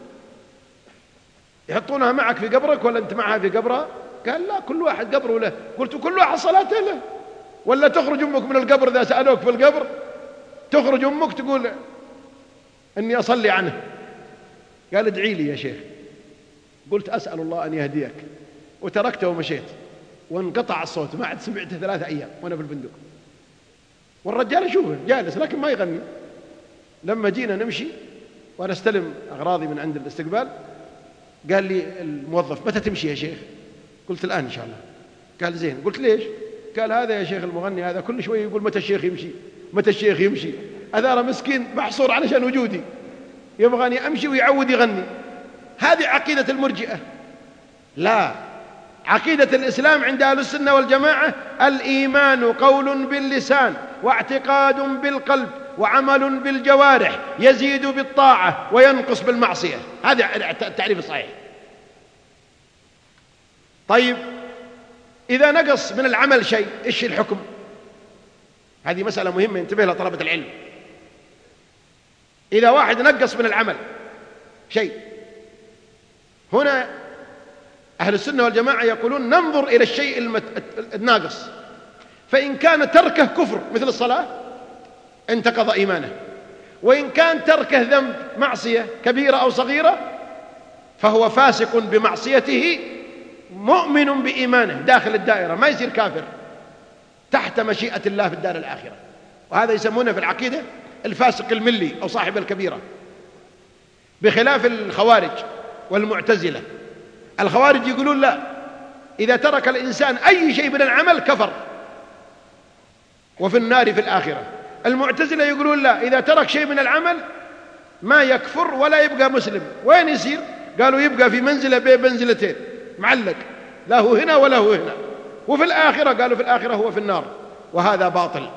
يحطونها معك في قبرك ولا أنت معها في قبرها؟ قال لا كل واحد قبره له. قلت كل واحد صلاته له، ولا تخرج أمك من القبر إذا سألوك في القبر تخرج أمك تقول إني أصلي عنه؟ قال ادعي لي يا شيخ. قلت أسأل الله أن يهديك، وتركته ومشيت، وانقطع الصوت، ما عاد سمعته ثلاثة أيام وأنا في الفندق. والرجال أشوفه جالس لكن ما يغني. لما جينا نمشي وأنا استلم أغراضي من عند الاستقبال، قال لي الموظف متى تمشي يا شيخ؟ قلت الآن إن شاء الله. قال زين. قلت ليش؟ قال هذا يا شيخ المغني هذا كل شوية يقول متى الشيخ يمشي متى الشيخ يمشي. هذا مسكين محصور علشان وجودي، يبغاني أمشي ويعود يغني. هذه عقيدة المرجئة. لا، عقيدة الإسلام عند أهل السنة والجماعة الإيمان قول باللسان واعتقاد بالقلب وعمل بالجوارح، يزيد بالطاعة وينقص بالمعصية. هذا التعريف الصحيح. طيب إذا نقص من العمل شيء إيش الحكم؟ هذه مسألة مهمة ينتبه لها طلبة العلم. إذا واحد نقص من العمل شيء، هنا أهل السنة والجماعة يقولون ننظر إلى الشيء الناقص، فإن كان تركه كفر مثل الصلاة انتقض إيمانه، وإن كان تركه ذنب معصية كبيرة أو صغيرة فهو فاسق بمعصيته مؤمن بإيمانه داخل الدائرة، ما يصير كافر، تحت مشيئة الله في الدار الآخرة. وهذا يسمونه في العقيدة الفاسق الملي أو صاحب الكبيرة، بخلاف الخوارج والمعتزلة. الخوارج يقولون لا، إذا ترك الإنسان أي شيء من العمل كفر وفي النار في الآخرة. المعتزلة يقولون لا، إذا ترك شيء من العمل ما يكفر ولا يبقى مسلم. وين يصير؟ قالوا يبقى في منزلة بين منزلتين، معلق، لا هو هنا ولا هو هنا. وفي الآخرة قالوا في الآخرة هو في النار، وهذا باطل.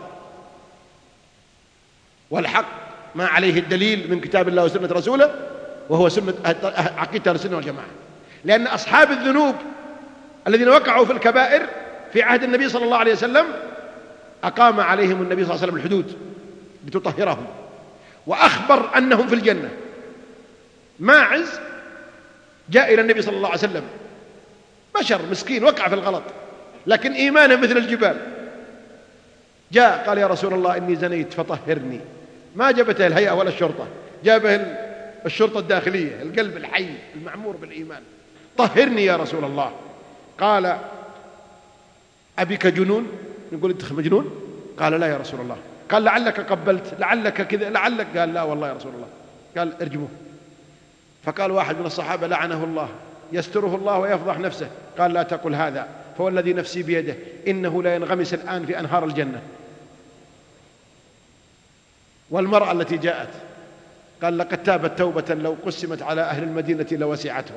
والحق ما عليه الدليل من كتاب الله وسنة رسوله، وهو سنة عقيدة السنة والجماعة. لأن أصحاب الذنوب الذين وقعوا في الكبائر في عهد النبي صلى الله عليه وسلم أقام عليهم النبي صلى الله عليه وسلم الحدود لتطهرهم، وأخبر أنهم في الجنة. ماعز جاء إلى النبي صلى الله عليه وسلم، بشر مسكين وقع في الغلط لكن إيمانه مثل الجبال، جاء قال يا رسول الله إني زنيت فطهرني. ما جابته الهيئة ولا الشرطة، جابه الشرطة الداخلية، القلب الحي المعمور بالإيمان. طهرني يا رسول الله. قال أبيك جنون؟ نقول أنت مجنون؟ قال لا يا رسول الله. قال لعلك قبلت، لعلك كذا، لعلك. قال لا والله يا رسول الله. قال ارجموه. فقال واحد من الصحابة لعنه الله، يستره الله ويفضح نفسه. قال لا تقل هذا، فوالذي نفسي بيده إنه لا ينغمس الآن في أنهار الجنة. والمرأة التي جاءت قال لقد تابت توبة لو قسمت على أهل المدينة لوسعتهم.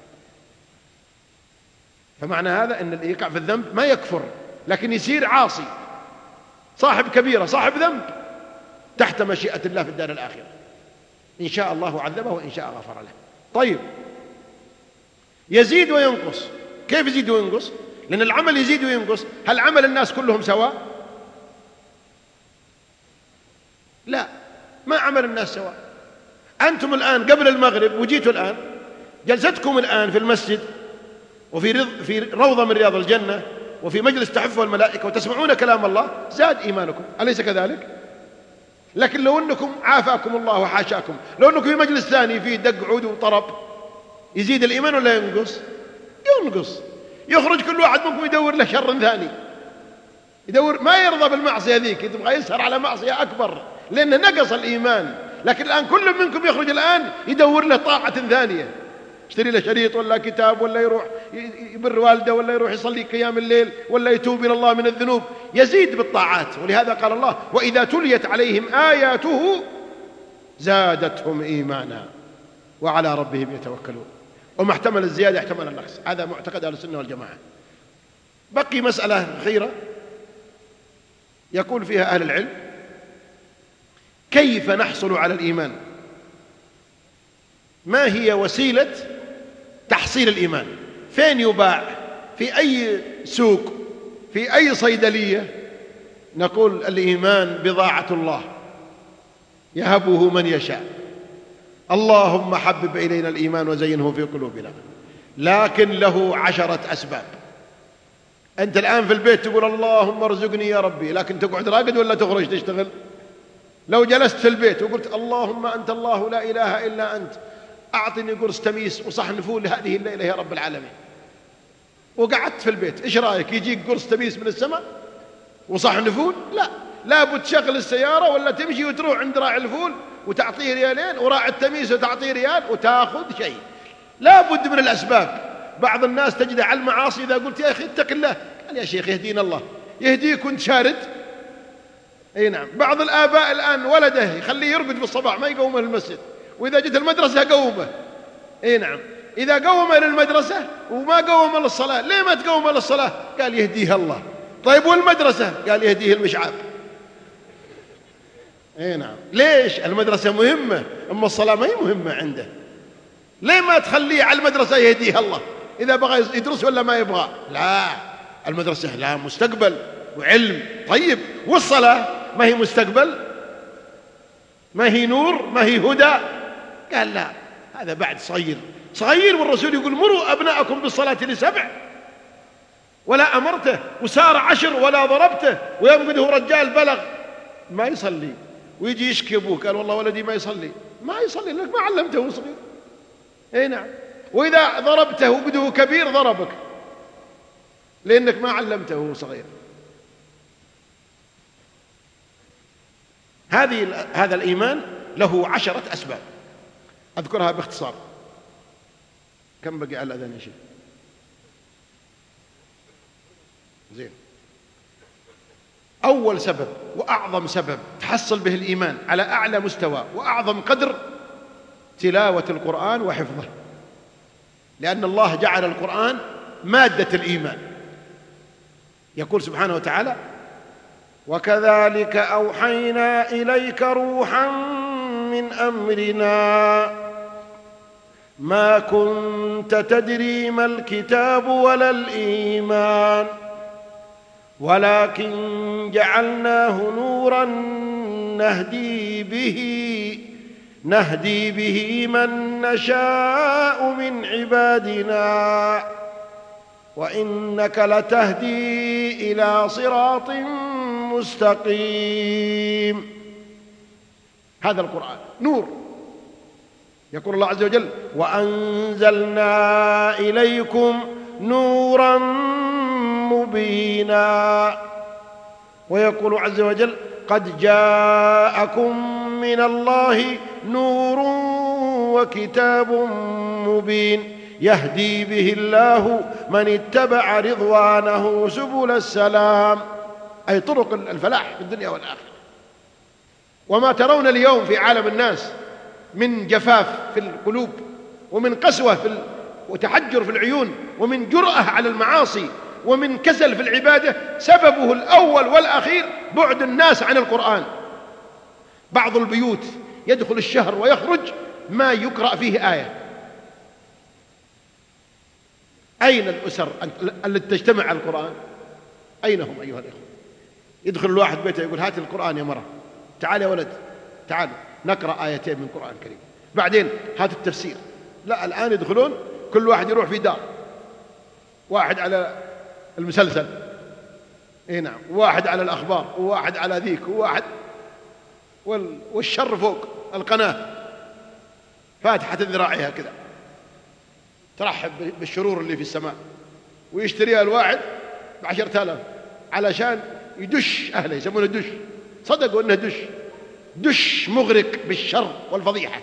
فمعنى هذا أن اللي يقع في الذنب ما يكفر، لكن يصير عاصي، صاحب كبيرة، صاحب ذنب، تحت مشيئة الله في الدار الآخرة. إن شاء الله عذبه وإن شاء غفر له. طيب، يزيد وينقص. كيف يزيد وينقص؟ لأن العمل يزيد وينقص. هل عمل الناس كلهم سواء؟ لا، ما عمل الناس سواء. أنتم الآن قبل المغرب وجيتوا الآن، جلستكم الآن في المسجد وفي رض في روضة من رياض الجنة وفي مجلس تحفه الملائكة وتسمعون كلام الله، زاد إيمانكم، أليس كذلك؟ لكن لو أنكم عافاكم الله وحاشاكم، لو أنكم في مجلس ثاني فيه دق عود وطرب، يزيد الإيمان ولا ينقص؟ ينقص. يخرج كل واحد منكم يدور له شر ثاني، يدور، ما يرضى بالمعصية ذيك، يبغى يسهر على معصية أكبر لأنه نقص الإيمان. لكن الآن كل منكم يخرج الآن يدور له طاعة ثانية، يشتري له شريط ولا كتاب، ولا يروح يبر والده، ولا يروح يصلي قيام الليل، ولا يتوب إلى الله من الذنوب، يزيد بالطاعات. ولهذا قال الله وإذا تليت عليهم آياته زادتهم إيمانا وعلى ربهم يتوكلون. وما احتمل الزيادة احتمل النقص. هذا معتقد أهل السنة والجماعة. بقي مسألة أخيرة يقول فيها أهل العلم: كيف نحصل على الإيمان؟ ما هي وسيلة تحصيل الإيمان؟ فين يباع؟ في أي سوق؟ في أي صيدلية؟ نقول الإيمان بضاعة الله يهبه من يشاء. اللهم حبب إلينا الإيمان وزينه في قلوبنا. لكن له عشرة أسباب. أنت الآن في البيت تقول اللهم ارزقني يا ربي، لكن تقعد راقد ولا تخرج تشتغل؟ لو جلست في البيت وقلت اللهم أنت الله لا إله إلا أنت، أعطني قرص تميس وصحن فول لهذه الليلة يا رب العالمين، وقعدت في البيت، إيش رأيك؟ يجيك قرص تميس من السماء وصحن فول؟ لا، لابد تشغل السيارة ولا تمشي وتروح عند راعي الفول وتعطيه ريالين، وراعي التميس وتعطيه ريال وتاخذ شيء. لابد من الأسباب. بعض الناس تجد على المعاصي إذا قلت يا أخي اتق الله، قال يا شيخ يهدينا الله، يهديك وانت شارد. اي نعم. بعض الآباء الآن ولده يخليه يرقد في الصباح ما يقومه للمسجد، وإذا جت المدرسة قومه. اي نعم. إذا قومه للمدرسة وما قومه للصلاة، ليه ما تقومه للصلاة؟ قال يهديه الله. طيب والمدرسة؟ قال يهديه المشعاب. اي نعم. ليش؟ المدرسة مهمة، أما الصلاة ما هي مهمة عنده. ليه ما تخليه على المدرسة يهديه الله إذا بغى يدرس ولا ما يبغى؟ لا، المدرسة لا، مستقبل وعلم. طيب والصلاة ما هي مستقبل؟ ما هي نور؟ ما هي هدى؟ قال لا، هذا بعد صغير صغير. والرسول يقول مروا أبناءكم بالصلاة لسبع ولا أمرته، وسار عشر ولا ضربته، ويوم قد هو رجال بلغ ما يصلي ويجي يشكي أبوه، قال والله ولدي ما يصلي. ما يصلي لأنك ما علمته وهو صغير. اي نعم. وإذا ضربته وقده كبير ضربك لأنك ما علمته وهو صغير. هذه هذا الإيمان له عشرة أسباب أذكرها باختصار. كم بقي على الأذان يا شيخ؟ زين. أول سبب وأعظم سبب تحصل به الإيمان على أعلى مستوى وأعظم قدر تلاوة القرآن وحفظه، لأن الله جعل القرآن مادة الإيمان. يقول سبحانه وتعالى: وكذلك أوحينا إليك روحا من أمرنا ما كنت تدري ما الكتاب ولا الإيمان ولكن جعلناه نورا نهدي به نهدي به من نشاء من عبادنا وإنك لتهدي إلى صراط مستقيم. هذا القرآن نور. يقول الله عز وجل: وأنزلنا إليكم نورا مبينا. ويقول عز وجل: قد جاءكم من الله نور وكتاب مبين يهدي به الله من اتبع رضوانه سبل السلام، أي طرق الفلاح في الدنيا والآخرة. وما ترون اليوم في عالم الناس من جفاف في القلوب، ومن قسوة في ال... وتحجر في العيون، ومن جرأة على المعاصي، ومن كسل في العبادة، سببه الأول والأخير بعد الناس عن القرآن. بعض البيوت يدخل الشهر ويخرج ما يقرأ فيه آية. أين الأسر التي تجتمع على القرآن؟ أين هم أيها الإخوة؟ يدخل الواحد بيته يقول: هات القرآن يا مرة، تعال يا ولد، تعال نقرأ آيتين من القرآن الكريم، بعدين هات التفسير. لا، الآن يدخلون كل واحد يروح في دار، واحد على المسلسل، اي نعم، واحد على الأخبار، وواحد على ذيك، وواحد والشر فوق القناة فاتحة ذراعها كذا ترحب بالشرور اللي في السماء، ويشتريها الواحد بعشرة آلاف علشان يدش أهله، يسمونه دش، صدقوا أنه دش دش مغرق بالشر والفضيحة.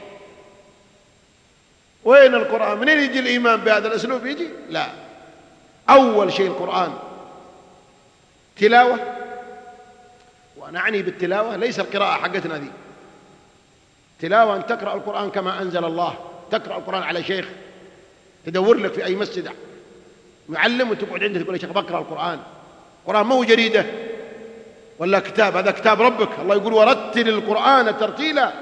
وين القرآن؟ منين يجي الإيمان بهذا الأسلوب؟ يجي؟ لا، أول شيء القرآن تلاوة، وأنا أعني بالتلاوة ليس القراءة حقتنا ذي، تلاوة أن تقرأ القرآن كما أنزل الله، تقرأ القرآن على شيخ، تدور لك في أي مسجد معلم وتقعد عنده تقول: يا شيخ بقرأ القرآن. القرآن مو جريدة ولا كتاب، هذا كتاب ربك. الله يقول: ورتل القرآن ترتيلا.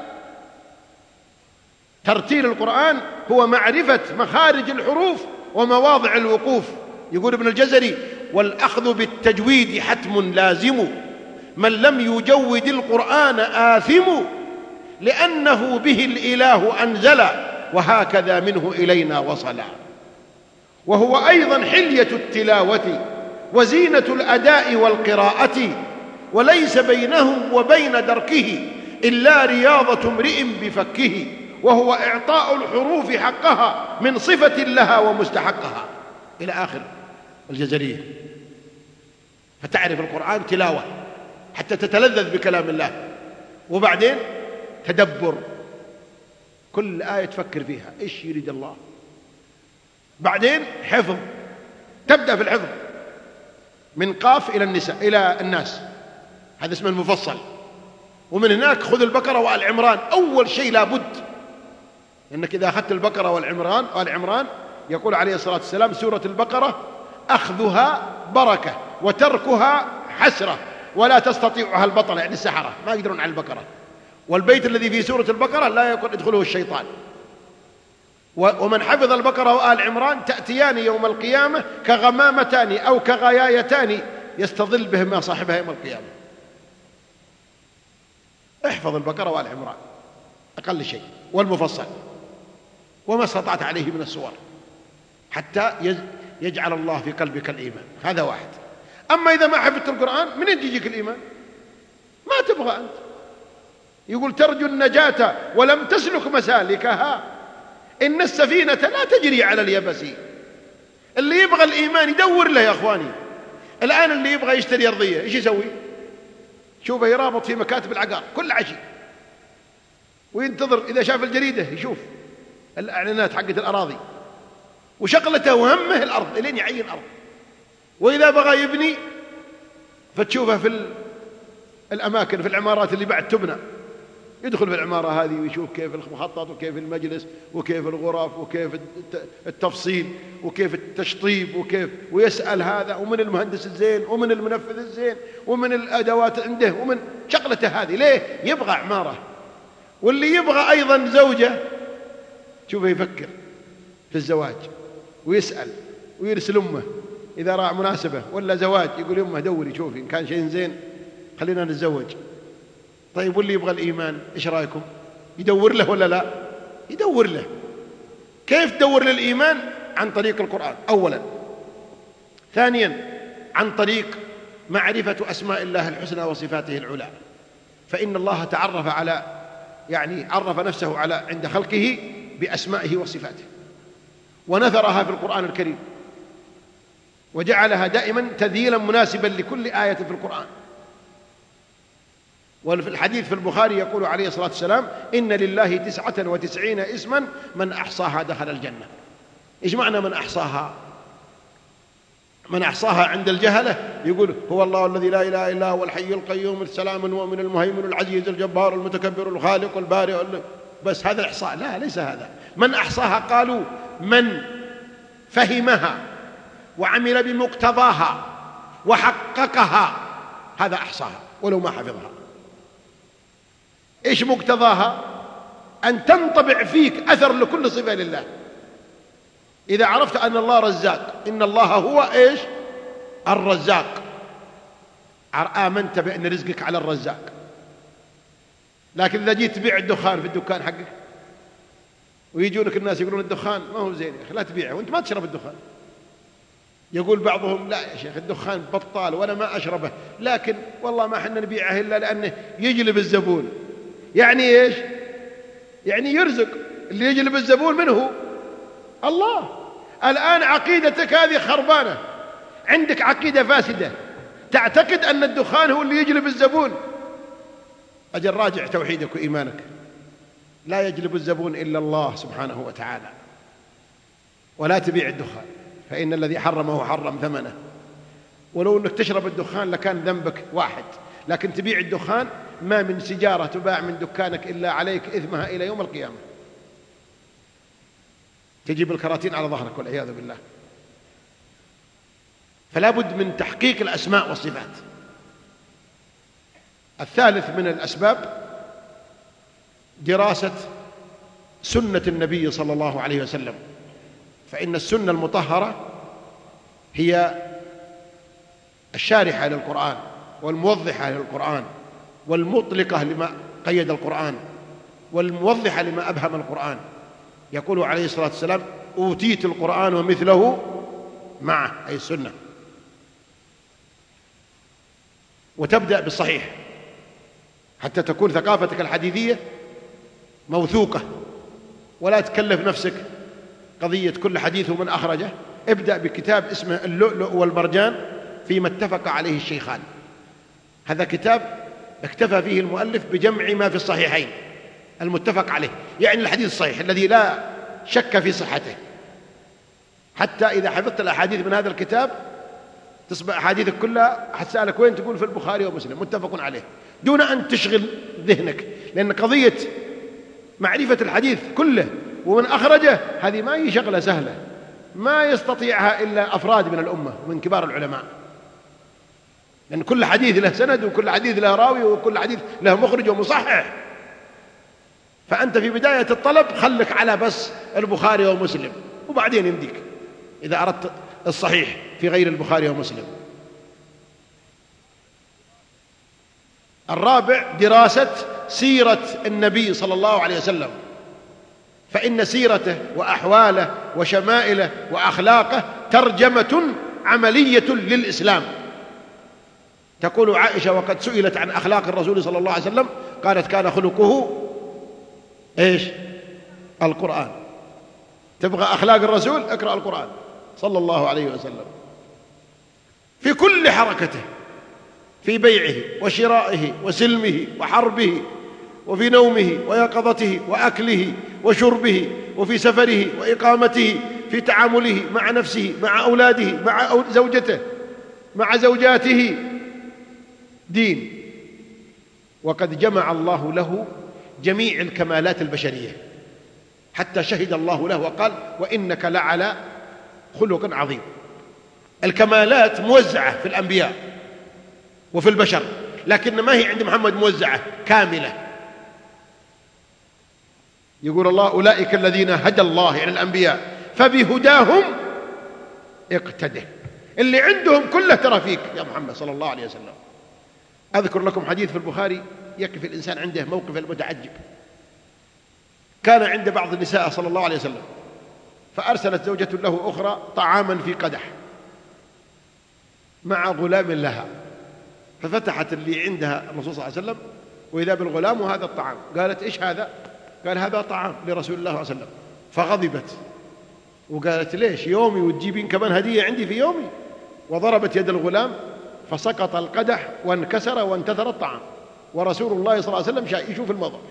ترتيل القرآن هو معرفة مخارج الحروف ومواضع الوقوف. يقول ابن الجزري: والأخذ بالتجويد حتم لازم، من لم يجود القرآن آثم، لأنه به الإله أنزل، وهكذا منه إلينا وصلا. وهو أيضا حلية التلاوة وزينة الأداء والقراءة، وليس بينه وبين دركه إلا رياضة امرئ بفكه، وهو إعطاء الحروف حقها من صفة لها ومستحقها، إلى آخر الجزرية. فتعرف القرآن تلاوة حتى تتلذذ بكلام الله، وبعدين تدبر، كل آية تفكر فيها إيش يريد الله، بعدين حفظ، تبدأ في الحفظ من قاف إلى النساء إلى الناس، هذا اسمه المفصل. ومن هناك خذ البقرة وآل عمران أول شيء لابد، إنك إذا أخذت البقرة والعمران وآل عمران يقول عليه الصلاة والسلام: سورة البقرة أخذها بركة وتركها حسرة، ولا تستطيعها البطلة، يعني السحرة ما يقدرون على البقرة. والبيت الذي في سورة البقرة لا يقول يدخله الشيطان. ومن حفظ البقرة وآل عمران تأتيان يوم القيامة كغمامتان أو كغيايتان يستظل بهما صاحبها يوم القيامة. احفظ البقرة وآل عمران أقل شيء، والمفصل، وما استطعت عليه من السور، حتى يجعل الله في قلبك الإيمان. هذا واحد. أما إذا ما حفظت القرآن منين يجيك الإيمان؟ ما تبغى أنت. يقول: ترجو النجاة ولم تسلك مسالكها، إن السفينة لا تجري على اليبس. اللي يبغى الإيمان يدور له يا أخواني. الآن اللي يبغى يشتري أرضية إيش يسوي؟ شوفه يرابط في مكاتب العقار كل عشي، وينتظر إذا شاف الجريدة يشوف الإعلانات حقت الأراضي، وشغلته وهمه الأرض إلين يعين أرض. وإذا بغى يبني فتشوفه في الأماكن، في العمارات اللي بعد تبنى، يدخل في العمارة هذه ويشوف كيف المخطط وكيف المجلس وكيف الغرف وكيف التفصيل وكيف التشطيب وكيف، ويسأل هذا ومن المهندس الزين ومن المنفذ الزين ومن الأدوات عنده ومن شغلته هذه. ليه؟ يبغى عمارة. واللي يبغى أيضا زوجة شوفه يفكر في الزواج ويسأل ويرسل أمه إذا رأى مناسبة ولا زواج، يقول أمه دوري شوفي إن كان شيء زين خلينا نتزوج. طيب واللي يبغى الإيمان إيش رأيكم؟ يدور له ولا لا؟ يدور له. كيف تدور للإيمان؟ عن طريق القرآن أولا. ثانيا عن طريق معرفة أسماء الله الحسنى وصفاته العلى، فإن الله تعرف على يعني عرف نفسه على عند خلقه بأسمائه وصفاته، ونثرها في القرآن الكريم، وجعلها دائما تذييلا مناسبا لكل آية في القرآن. وفي الحديث في البخاري يقول عليه الصلاة والسلام: إن لله تسعة وتسعين اسما من أحصاها دخل الجنة. إيش معنى من أحصاها؟ من أحصاها عند الجهلة يقول هو الله الذي لا إله إلا هو الحي القيوم السلام المؤمن المهيمن العزيز الجبار المتكبر الخالق البارئ، بس هذا الإحصاء. لا، ليس هذا. من أحصاها قالوا من فهمها وعمل بمقتضاها وحققها، هذا أحصاها ولو ما حفظها. إيش مقتضاها؟ أن تنطبع فيك أثر لكل صفة لله. إذا عرفت أن الله رزاق، إن الله هو إيش؟ الرزاق، آمنت بأن رزقك على الرزاق. لكن إذا جيت تبيع الدخان في الدكان حقك ويجونك الناس يقولون الدخان ما هو زين يا أخي لا تبيعه وأنت ما تشرب الدخان، يقول بعضهم لا يا شيخ الدخان بطال وأنا ما أشربه، لكن والله ما حنا نبيعه إلا لأنه يجلب الزبون. يعني إيش؟ يعني يرزق. اللي يجلب الزبون من هو؟ الله. الآن عقيدتك هذه خربانة، عندك عقيدة فاسدة، تعتقد أن الدخان هو اللي يجلب الزبون. أجل راجع توحيدك وإيمانك. لا يجلب الزبون إلا الله سبحانه وتعالى. ولا تبيع الدخان، فإن الذي حرمه حرم ثمنه. ولو أنك تشرب الدخان لكان ذنبك واحد، لكن تبيع الدخان، ما من سجارة تباع من دكانك إلا عليك إثمها إلى يوم القيامة، تجيب الكراتين على ظهرك والعياذ بالله. فلا بد من تحقيق الأسماء والصفات. الثالث من الأسباب دراسة سنة النبي صلى الله عليه وسلم، فإن السنة المطهرة هي الشارحة للقرآن والموضحة للقرآن والمطلقة لما قيد القرآن والموضحة لما أبهم القرآن. يقول عليه الصلاة والسلام: أوتيت القرآن ومثله معه، أي السنة. وتبدأ بالصحيح حتى تكون ثقافتك الحديثية موثوقة، ولا تكلف نفسك قضية كل حديث ومن أخرجه. ابدأ بكتاب اسمه اللؤلؤ والمرجان فيما اتفق عليه الشيخان. هذا كتاب اكتفى فيه المؤلف بجمع ما في الصحيحين المتفق عليه، يعني الحديث الصحيح الذي لا شك في صحته. حتى إذا حفظت الأحاديث من هذا الكتاب تصبح أحاديثك كلها حتسألك وين، تقول في البخاري ومسلم متفق عليه، دون أن تشغل ذهنك، لأن قضية معرفة الحديث كله ومن أخرجه هذه ما هي شغلة سهلة، ما يستطيعها إلا أفراد من الأمة من كبار العلماء، لأن كل حديث له سند وكل حديث له راوي وكل حديث له مخرج ومصحح. فأنت في بداية الطلب خلك على بس البخاري ومسلم، وبعدين يمديك إذا أردت الصحيح في غير البخاري ومسلم. الرابع دراسة سيرة النبي صلى الله عليه وسلم، فإن سيرته وأحواله وشمائله وأخلاقه ترجمة عملية للإسلام. تقول عائشة وقد سئلت عن أخلاق الرسول صلى الله عليه وسلم قالت: كان خلقه إيش؟ القرآن. تبغى أخلاق الرسول؟ اقرأ القرآن صلى الله عليه وسلم في كل حركته، في بيعه وشرائه وسلمه وحربه، وفي نومه ويقظته وأكله وشربه، وفي سفره وإقامته، في تعامله مع نفسه مع أولاده مع زوجته مع زوجاته، دين. وقد جمع الله له جميع الكمالات البشرية، حتى شهد الله له وقال: وإنك لعلى خلق عظيم. الكمالات موزعة في الأنبياء وفي البشر، لكن ما هي عند محمد موزعة كاملة. يقول الله: أولئك الذين هدى الله يعني الأنبياء فبهداهم اقتده. اللي عندهم كله ترى فيك يا محمد صلى الله عليه وسلم. أذكر لكم حديث في البخاري يكفي الإنسان عنده موقف المتعجب. كان عند بعض النساء صلى الله عليه وسلم، فأرسلت زوجة له أخرى طعاما في قدح مع غلام لها، ففتحت اللي عندها الرسول صلى الله عليه وسلم وإذا بالغلام وهذا الطعام. قالت: إيش هذا؟ قال: هذا طعام لرسول الله صلى الله عليه وسلم. فغضبت وقالت: ليش يومي وتجيبين كمان هدية عندي في يومي؟ وضربت يد الغلام فسقط القدح وانكسر وانتثر الطعام، ورسول الله صلى الله عليه وسلم يشوف الموضوع.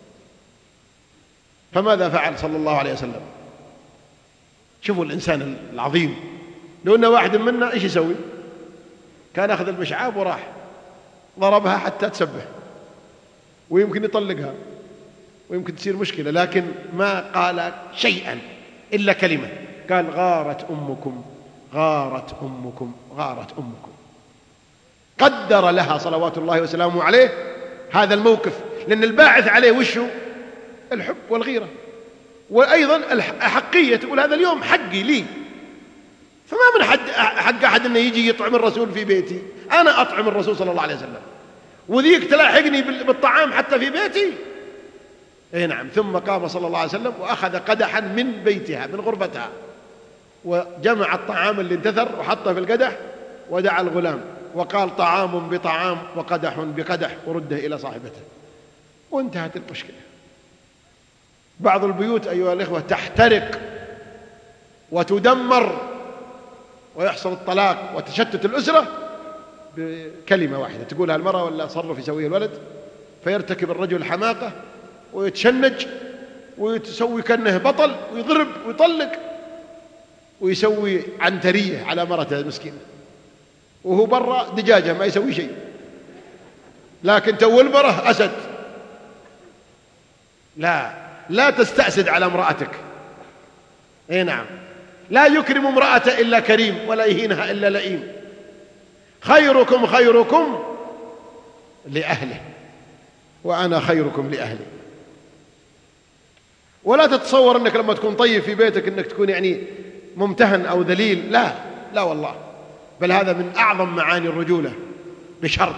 فماذا فعل صلى الله عليه وسلم؟ شوفوا الإنسان العظيم. لو أن واحد منا إيش يسوي؟ كان أخذ المشعاب وراح ضربها حتى تسبح، ويمكن يطلقها ويمكن تصير مشكلة، لكن ما قال شيئا إلا كلمة، قال: غارت أمكم غارت أمكم غارت أمكم. قدر لها صلوات الله وسلامه عليه هذا الموقف، لأن الباعث عليه وشو؟ الحب والغيرة، وأيضا الحقية، تقول هذا اليوم حقي لي، فما من حد حق أحد أنه يجي يطعم الرسول في بيتي، أنا أطعم الرسول صلى الله عليه وسلم، وذيك تلاحقني بالطعام حتى في بيتي. اي نعم. ثم قام صلى الله عليه وسلم وأخذ قدحا من بيتها من غرفتها، وجمع الطعام اللي انتثر وحطه في القدح، ودعا الغلام وقال: طعام بطعام وقدح بقدح، ورده إلى صاحبته، وانتهت المشكلة. بعض البيوت أيها الإخوة تحترق وتدمر ويحصل الطلاق وتشتت الأسرة بكلمة واحدة تقولها المرأة ولا صرف يسويه الولد، فيرتكب الرجل حماقة ويتشنج ويتسوي كأنه بطل ويضرب ويطلق ويسوي عنترية على مرته المسكينة، وهو برا دجاجة ما يسوي شيء، لكن تو المرأة أسد. لا لا تستأسد على امرأتك. اي نعم. لا يكرم امرأته إلا كريم، ولا يهينها إلا لئيم. خيركم خيركم لأهله، وأنا خيركم لأهلي. ولا تتصور أنك لما تكون طيب في بيتك أنك تكون يعني ممتهن أو ذليل، لا لا والله، بل هذا من أعظم معاني الرجولة، بشرط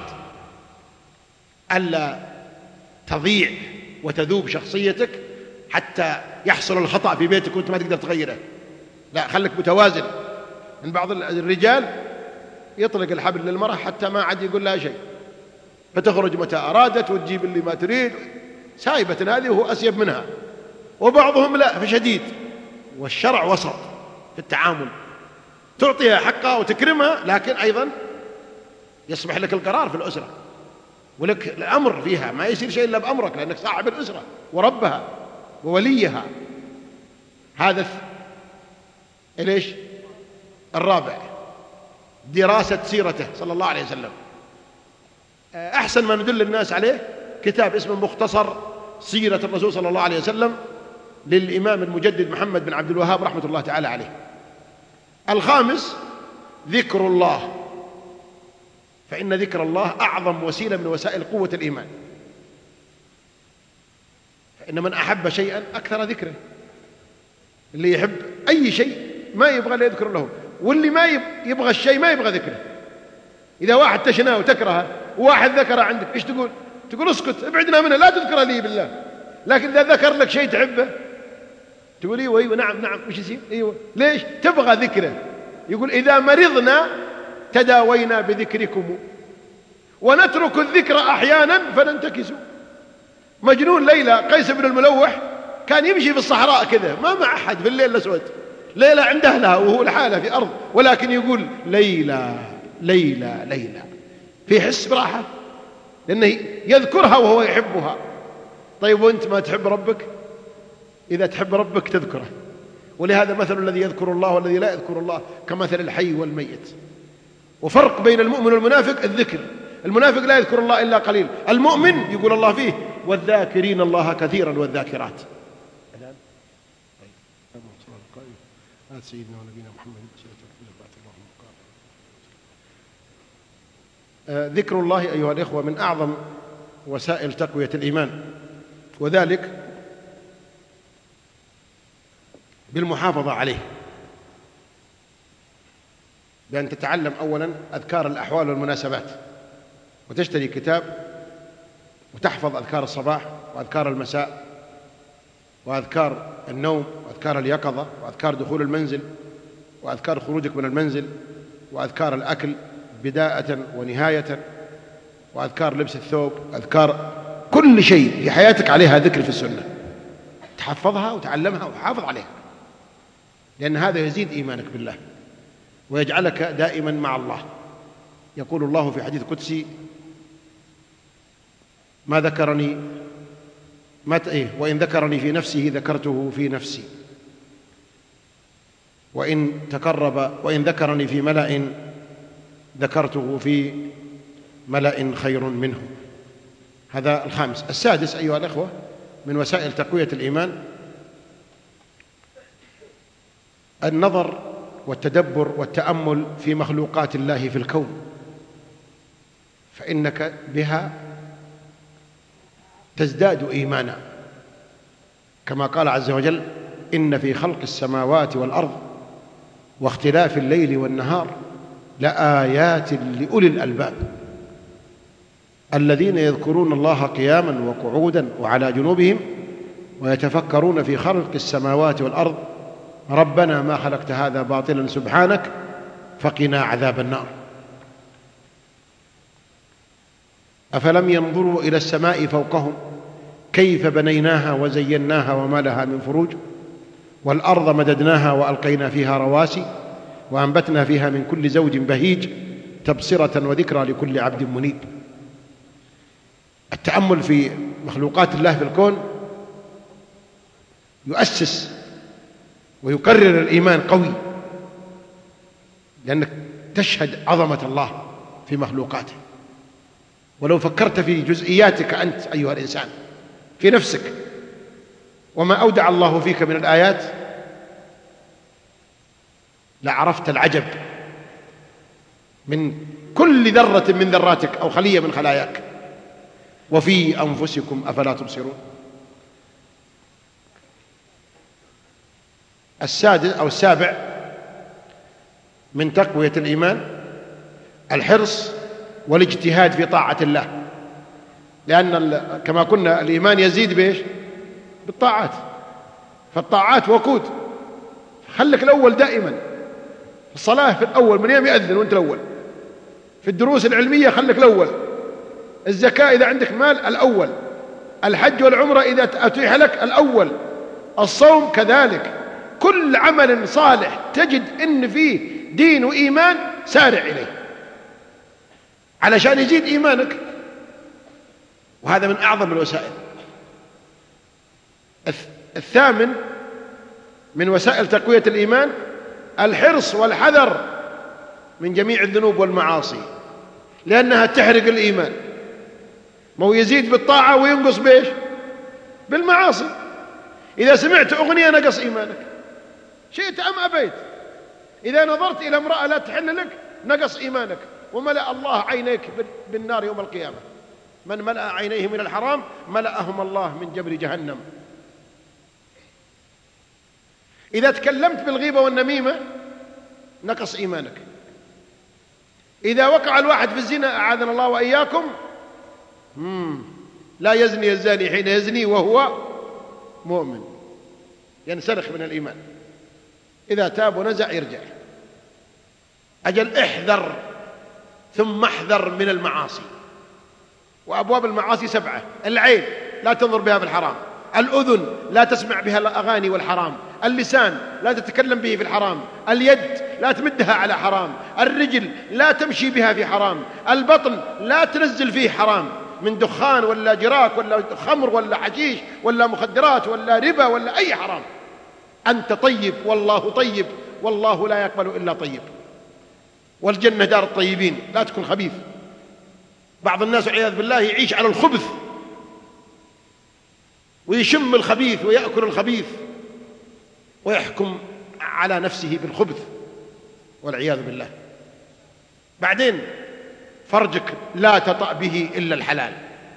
ألا تضيع وتذوب شخصيتك حتى يحصل الخطأ في بيتك وأنت ما تقدر تغيره. لا، خلك متوازن. من بعض الرجال يطلق الحبل للمرأة حتى ما عاد يقول لها شيء، فتخرج متى أرادت وتجيب اللي ما تريد، سايبة هذه وهو أسيب منها. وبعضهم لا، فشديد. والشرع وسط في التعامل، تعطيها حقها وتكرمها، لكن أيضا يصبح لك القرار في الأسرة ولك الأمر فيها، ما يصير شيء إلا بأمرك، لأنك صاحب الأسرة وربها ووليها. هذا ليش؟ الرابع دراسة سيرته صلى الله عليه وسلم. أحسن ما ندل الناس عليه كتاب اسمه مختصر سيرة الرسول صلى الله عليه وسلم للإمام المجدد محمد بن عبد الوهاب رحمة الله تعالى عليه. الخامس ذكر الله، فإن ذكر الله أعظم وسيلة من وسائل قوة الإيمان، فإن من أحب شيئا أكثر ذكره. اللي يحب أي شيء ما يبغى لا يذكر له، واللي ما يبغى الشيء ما يبغى ذكره. إذا واحد تشناه وتكرهه وواحد ذكره عندك، إيش تقول؟ تقول اسكت، ابعدنا منه، لا تذكره لي بالله. لكن إذا ذكر لك شيء تحبه تقول ايوه ايوه نعم نعم، وش يصير؟ ايوه. ليش؟ تبغى ذكره. يقول: إذا مرضنا تداوينا بذكركم ونترك الذكر أحيانا فننتكس. مجنون ليلى قيس بن الملوح كان يمشي في الصحراء كذا، ما مع أحد في الليل الأسود، ليلى عند أهلها وهو لحاله في أرض، ولكن يقول: ليلى ليلى ليلى، في حس براحة، لأنه يذكرها وهو يحبها. طيب وأنت ما تحب ربك؟ إذا تحب ربك تذكره. ولهذا مثل الذي يذكر الله والذي لا يذكر الله كمثل الحي والميت. وفرق بين المؤمن والمنافق الذكر. المنافق لا يذكر الله إلا قليل، المؤمن يقول الله فيه: والذاكرين الله كثيرا والذاكرات. سيدنا ونبينا محمد ذكر الله أيها الإخوة من أعظم وسائل تقوية الإيمان، وذلك بالمحافظة عليه، بأن تتعلم أولا أذكار الأحوال والمناسبات، وتشتري كتاب وتحفظ أذكار الصباح وأذكار المساء وأذكار النوم وأذكار اليقظة وأذكار دخول المنزل وأذكار خروجك من المنزل وأذكار الأكل بداية ونهاية وأذكار لبس الثوب، أذكار كل شيء في حياتك عليها ذكر في السنة، تحفظها وتعلمها وحافظ عليها، لأن هذا يزيد إيمانك بالله ويجعلك دائما مع الله. يقول الله في حديث قدسي: ما ذكرني ما إيه وإن ذكرني في نفسه ذكرته في نفسي، وإن تقرب وإن ذكرني في ملأ ذكرته في ملأ خير منه. هذا الخامس. السادس أيها الأخوة من وسائل تقوية الإيمان النظر والتدبر والتأمل في مخلوقات الله في الكون، فإنك بها تزداد إيمانا، كما قال عز وجل: إن في خلق السماوات والأرض واختلاف الليل والنهار لآيات لأولي الألباب الذين يذكرون الله قياما وقعودا وعلى جنوبهم ويتفكرون في خلق السماوات والأرض ربنا ما خلقت هذا باطلا سبحانك فقنا عذاب النار. أفلم ينظروا إلى السماء فوقهم كيف بنيناها وزيناها وما لها من فروج والأرض مددناها وألقينا فيها رواسي وأنبتنا فيها من كل زوج بهيج تبصرة وذكرى لكل عبد منيب. التأمل في مخلوقات الله في الكون يؤسس ويقرر الإيمان قوي، لأنك تشهد عظمة الله في مخلوقاته. ولو فكرت في جزئياتك أنت أيها الإنسان في نفسك وما أودع الله فيك من الآيات لعرفت العجب من كل ذرة من ذراتك أو خلية من خلاياك. وفي أنفسكم أفلا تبصرون. السادس أو السابع من تقوية الإيمان الحرص والاجتهاد في طاعة الله، لأن كما قلنا الإيمان يزيد بإيش؟ بالطاعات، فالطاعات وقود. خلك الأول دائما في الصلاة، في الأول من يوم يأذن وأنت الأول، في الدروس العلمية خلك الأول، الزكاة إذا عندك مال الأول، الحج والعمرة إذا أتيح لك الأول، الصوم كذلك. كل عمل صالح تجد إن فيه دين وإيمان سارع إليه علشان يزيد إيمانك، وهذا من أعظم الوسائل. الثامن من وسائل تقوية الإيمان الحرص والحذر من جميع الذنوب والمعاصي، لأنها تحرق الإيمان. ما هو يزيد بالطاعة وينقص بإيش؟ بالمعاصي. إذا سمعت أغنية نقص إيمانك، شئت أم أبيت. إذا نظرت إلى امرأة لا تحل لك نقص إيمانك، وملأ الله عينيك بالنار يوم القيامة. من ملأ عينيه من الحرام ملأهم الله من جبر جهنم. إذا تكلمت بالغيبة والنميمة نقص إيمانك. إذا وقع الواحد في الزنا أعاذنا الله وإياكم، مم. لا يزني الزاني حين يزني وهو مؤمن، ينسلخ من الإيمان. إذا تاب ونزع يرجع. أجل احذر ثم احذر من المعاصي. وأبواب المعاصي سبعة: العين لا تنظر بها في الحرام، الأذن لا تسمع بها الأغاني والحرام، اللسان لا تتكلم به في الحرام، اليد لا تمدها على حرام، الرجل لا تمشي بها في حرام، البطن لا تنزل فيه حرام من دخان ولا جراك ولا خمر ولا حشيش ولا مخدرات ولا ربا ولا أي حرام. أنت طيب والله طيب، والله لا يقبل إلا طيب، والجنة دار الطيبين. لا تكن خبيث. بعض الناس والعياذ بالله يعيش على الخبث ويشم الخبيث ويأكل الخبيث ويحكم على نفسه بالخبث والعياذ بالله. بعدين فرجك لا تطأ به إلا الحلال،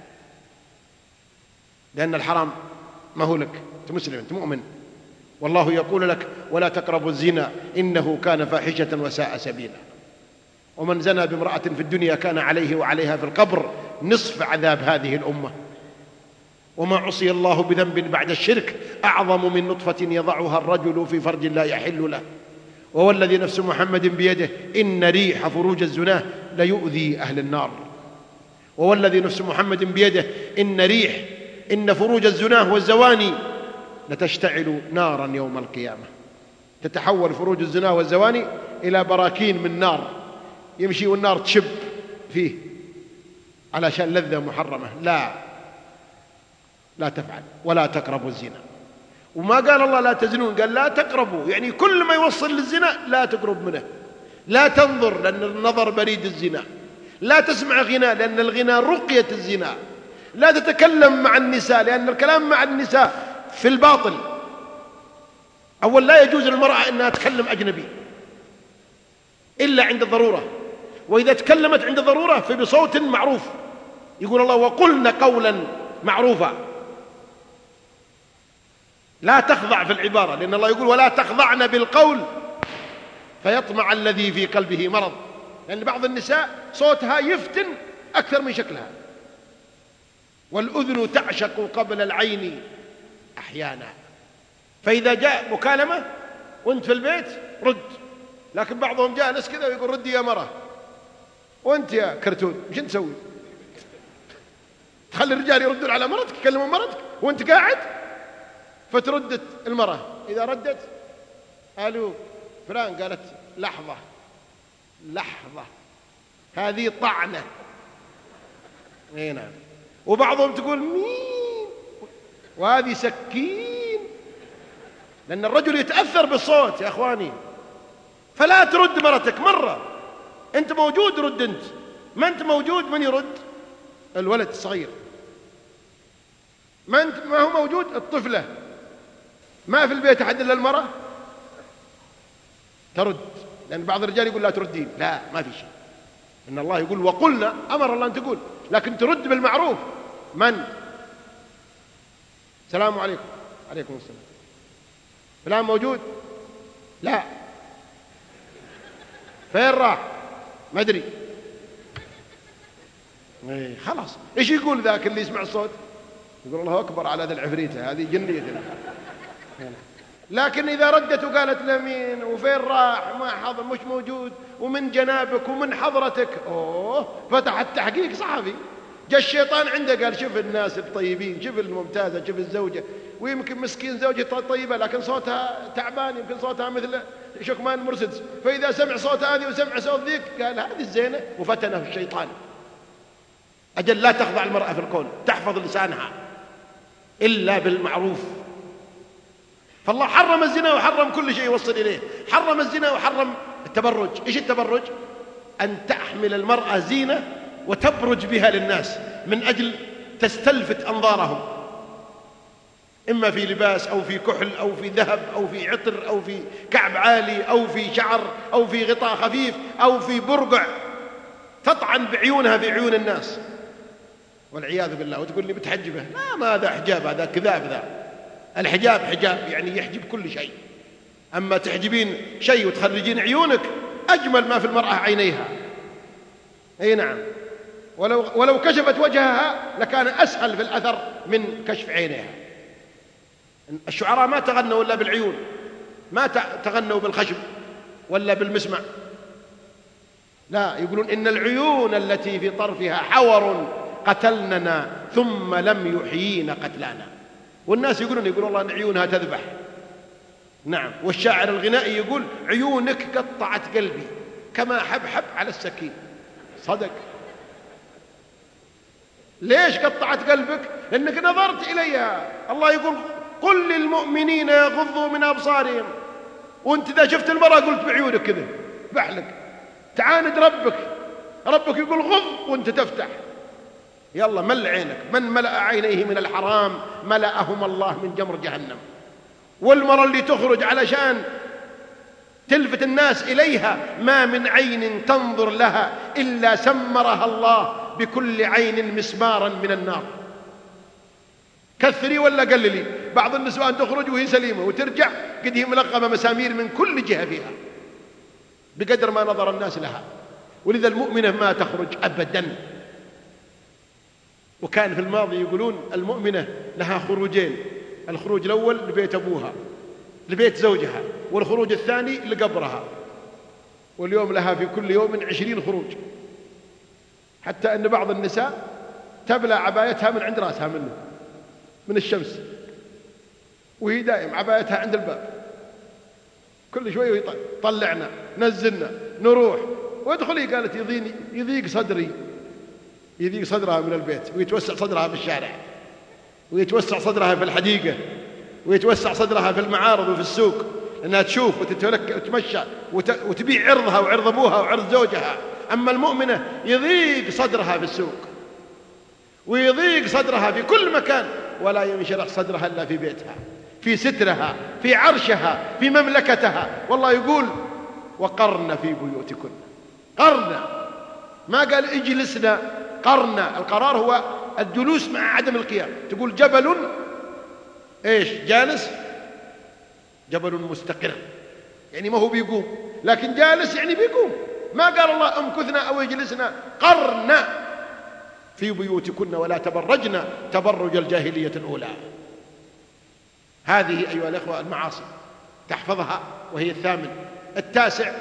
لأن الحرام ما هو لك. أنت مسلم، أنت مؤمن، والله يقول لك: ولا تقربوا الزنا إنه كان فاحشة وساء سبيلا. ومن زنى بامرأة في الدنيا كان عليه وعليها في القبر نصف عذاب هذه الأمة. وما عصي الله بذنب بعد الشرك أعظم من نطفة يضعها الرجل في فرج لا يحل له. ووالذي نفس محمد بيده إن ريح فروج الزناه ليؤذي أهل النار. ووالذي نفس محمد بيده إن ريح إن فروج الزناه والزواني لتشتعل نارا يوم القيامة. تتحول فروج الزناه والزواني إلى براكين من نار، يمشي والنار تشب فيه علشان لذة محرمة. لا لا تفعل ولا تقربوا الزنا. وما قال الله لا تزنون، قال لا تقربوا، يعني كل ما يوصل للزنا لا تقرب منه. لا تنظر لأن النظر بريد الزنا، لا تسمع غناء لأن الغناء رقية الزنا، لا تتكلم مع النساء لأن الكلام مع النساء في الباطل. أول لا يجوز للمرأة أنها تكلم أجنبي إلا عند الضرورة، وإذا تكلمت عند الضرورة فبصوت معروف. يقول الله وقلنا قولا معروفا. لا تخضع في العبارة، لأن الله يقول ولا تخضعن بالقول فيطمع الذي في قلبه مرض، لأن بعض النساء صوتها يفتن أكثر من شكلها. والأذن تعشق قبل العين أحيانا. فإذا جاء مكالمة وانت في البيت رد، لكن بعضهم جالس كذا ويقول ردي يا مرة، وانت يا كرتون مش انت تسوي؟ تخلي الرجال يردون على مرتك، يكلمون مرتك وانت قاعد. فتردت المرأة، إذا ردت قالوا فلان، قالت لحظة لحظة هذه طعنة. اي نعم. وبعضهم تقول مين، وهذه سكين، لأن الرجل يتأثر بالصوت يا أخواني. فلا ترد مرتك مرة، أنت موجود رد، أنت ما أنت موجود من يرد؟ الولد الصغير. ما أنت ما هو موجود، الطفلة ما في البيت أحد إلا المرأة ترد، لأن بعض الرجال يقول لا تردين، لا ما في شيء. إن الله يقول وقلنا، أمر الله أن تقول، لكن ترد بالمعروف. من؟ السلام عليكم. عليكم السلام. فلان موجود؟ لا. فين راح؟ ما أدري. إيه خلاص. إيش يقول ذاك اللي يسمع الصوت؟ يقول الله أكبر على ذا العفريتة هذه جنية. لكن إذا ردت وقالت لمين وفين راح ما حضر مش موجود ومن جنابك ومن حضرتك، أوه فتح التحقيق صحفي. جاء الشيطان عنده قال شوف الناس الطيبين، شوف الممتازة، شوف الزوجة، ويمكن مسكين زوجة طيبة لكن صوتها تعبان، يمكن صوتها مثل شكمان مرسيدس، فإذا سمع صوت هذه وسمع صوت ذيك قال هذه الزينة، وفتنه الشيطان. أجل لا تخضع المرأة في القول، تحفظ لسانها إلا بالمعروف. فالله حرم الزنا وحرم كل شيء يوصل إليه. حرم الزنا وحرم التبرج. إيش التبرج؟ أن تحمل المرأة زينة وتبرج بها للناس من أجل تستلفت أنظارهم، إما في لباس أو في كحل أو في ذهب أو في عطر أو في كعب عالي أو في شعر أو في غطاء خفيف أو في برقع، تطعن بعيونها في عيون الناس والعياذ بالله، وتقول لي بتحجبه. لا، ما هذا حجاب، هذا كذاب. ذا الحجاب حجاب يعني يحجب كل شيء. أما تحجبين شيء وتخرجين عيونك، أجمل ما في المرأة عينيها. أي نعم. ولو, ولو كشفت وجهها لكان أسهل في الأثر من كشف عينيها. الشعراء ما تغنوا إلا بالعيون، ما تغنوا بالخشب ولا بالمسمع. لا، يقولون إن العيون التي في طرفها حور قتلننا ثم لم يحيينا قتلانا. والناس يقولون يقول الله أن عيونها تذبح. نعم. والشاعر الغنائي يقول عيونك قطعت قلبي كما حبحب على السكين. صدق. ليش قطعت قلبك؟ لأنك نظرت إليها. الله يقول قل للمؤمنين يغضوا من أبصارهم، وانت إذا شفت المرأة قلت بعيونك كذا بحلك، تعاند ربك. ربك يقول غض وانت تفتح. يلا مل عينك. من ملأ عينيه من الحرام ملأهم الله من جمر جهنم. والمرأة اللي تخرج علشان تلفت الناس إليها ما من عين تنظر لها إلا سمرها الله بكل عين مسمارا من النار. كثري ولا قللي، بعض النسوان تخرج وهي سليمة وترجع قد هي ملقمة مسامير من كل جهة فيها بقدر ما نظر الناس لها. ولذا المؤمنة ما تخرج أبدا. وكان في الماضي يقولون المؤمنة لها خروجين، الخروج الأول لبيت أبوها لبيت زوجها، والخروج الثاني لقبرها. واليوم لها في كل يوم عشرين خروج، حتى أن بعض النساء تبلع عبايتها من عند رأسها منه من الشمس، وهي دائم عبايتها عند الباب، كل شوية طلعنا نزلنا نروح وادخلي. قالت يضيني يضيق صدري، يضيق صدرها من البيت ويتوسع صدرها في الشارع ويتوسع صدرها في الحديقة ويتوسع صدرها في المعارض وفي السوق، لأنها تشوف وتتمشى وتبيع عرضها وعرض أبوها وعرض زوجها. أما المؤمنة يضيق صدرها في السوق ويضيق صدرها في كل مكان، ولا ينشرح صدرها إلا في بيتها، في سترها، في عرشها، في مملكتها. والله يقول وقرن في بيوتكن، قرن، ما قال اجلسنا، قرن. القرار هو الجلوس مع عدم القيام. تقول جبل ايش جالس، جبل مستقر يعني ما هو بيقوم، لكن جالس يعني بيقوم. ما قال الله امكثنا أو اجلسنا، قرن في بيوتكن ولا تبرجن تبرج الجاهلية الأولى. هذه أيها الأخوة المعاصي تحفظها، وهي الثامن. التاسع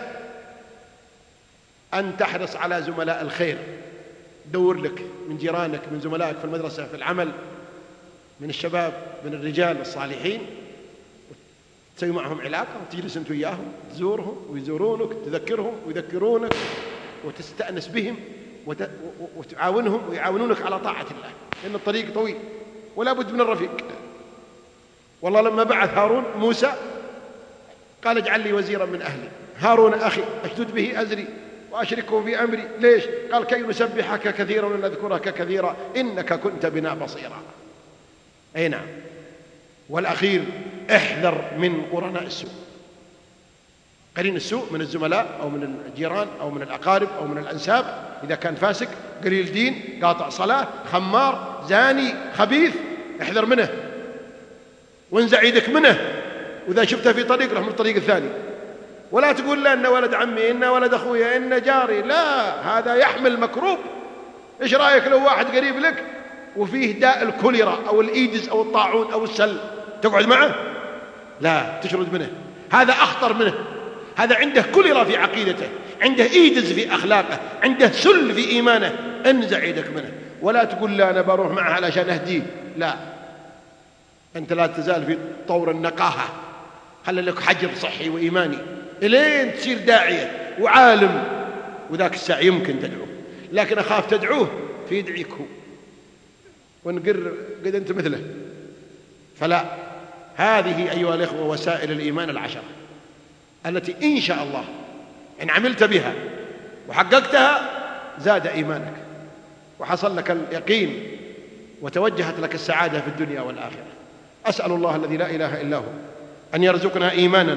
أن تحرص على زملاء الخير، دور لك من جيرانك، من زملائك في المدرسة، في العمل، من الشباب، من الرجال الصالحين، تسوي معهم علاقة وتجلس أنت وياهم، تزورهم ويزورونك، تذكرهم ويذكرونك، وتستأنس بهم وت... وتعاونهم ويعاونونك على طاعة الله، لأن الطريق طويل ولا بد من الرفيق. والله لما بعث هارون موسى قال اجعل لي وزيرا من أهلي، هارون أخي أشدد به أزري وأشركه في أمري. ليش؟ قال كي نسبحك كثيرا ونذكرك كثيرا إنك كنت بنا بصيرا. أي نعم. والأخير احذر من قرناء السوء. قرين السوء من الزملاء أو من الجيران أو من الأقارب أو من الأنساب، إذا كان فاسق، قليل دين، قاطع صلاة، خمار، زاني، خبيث، احذر منه وانزع يدك منه. وإذا شفته في طريق رح من الطريق الثاني، ولا تقول لا إن ولد عمي، إن ولد أخويا، إن جاري. لا، هذا يحمل مكروب. إيش رأيك لو واحد قريب لك وفيه داء الكوليرا أو الإيدز أو الطاعون أو السل، تقعد معه؟ لا، تشرد منه. هذا أخطر منه. هذا عنده كوليرا في عقيدته، عنده إيدز في أخلاقه، عنده سل في إيمانه. انزع يدك منه، ولا تقول لا أنا بروح معه علشان أهديه. لا، أنت لا تزال في طور النقاهة. خلي لك حجر صحي وإيماني إلين تصير داعية وعالم، وذاك الساعة يمكن تدعوه. لكن أخاف تدعوه في يدعيك هو ونقر قد أنت مثله. فلا، هذه أيها الإخوة وسائل الإيمان العشرة التي إن شاء الله إن عملت بها وحققتها زاد إيمانك وحصل لك اليقين وتوجهت لك السعادة في الدنيا والآخرة. أسأل الله الذي لا إله إلا هو أن يرزقنا إيمانا.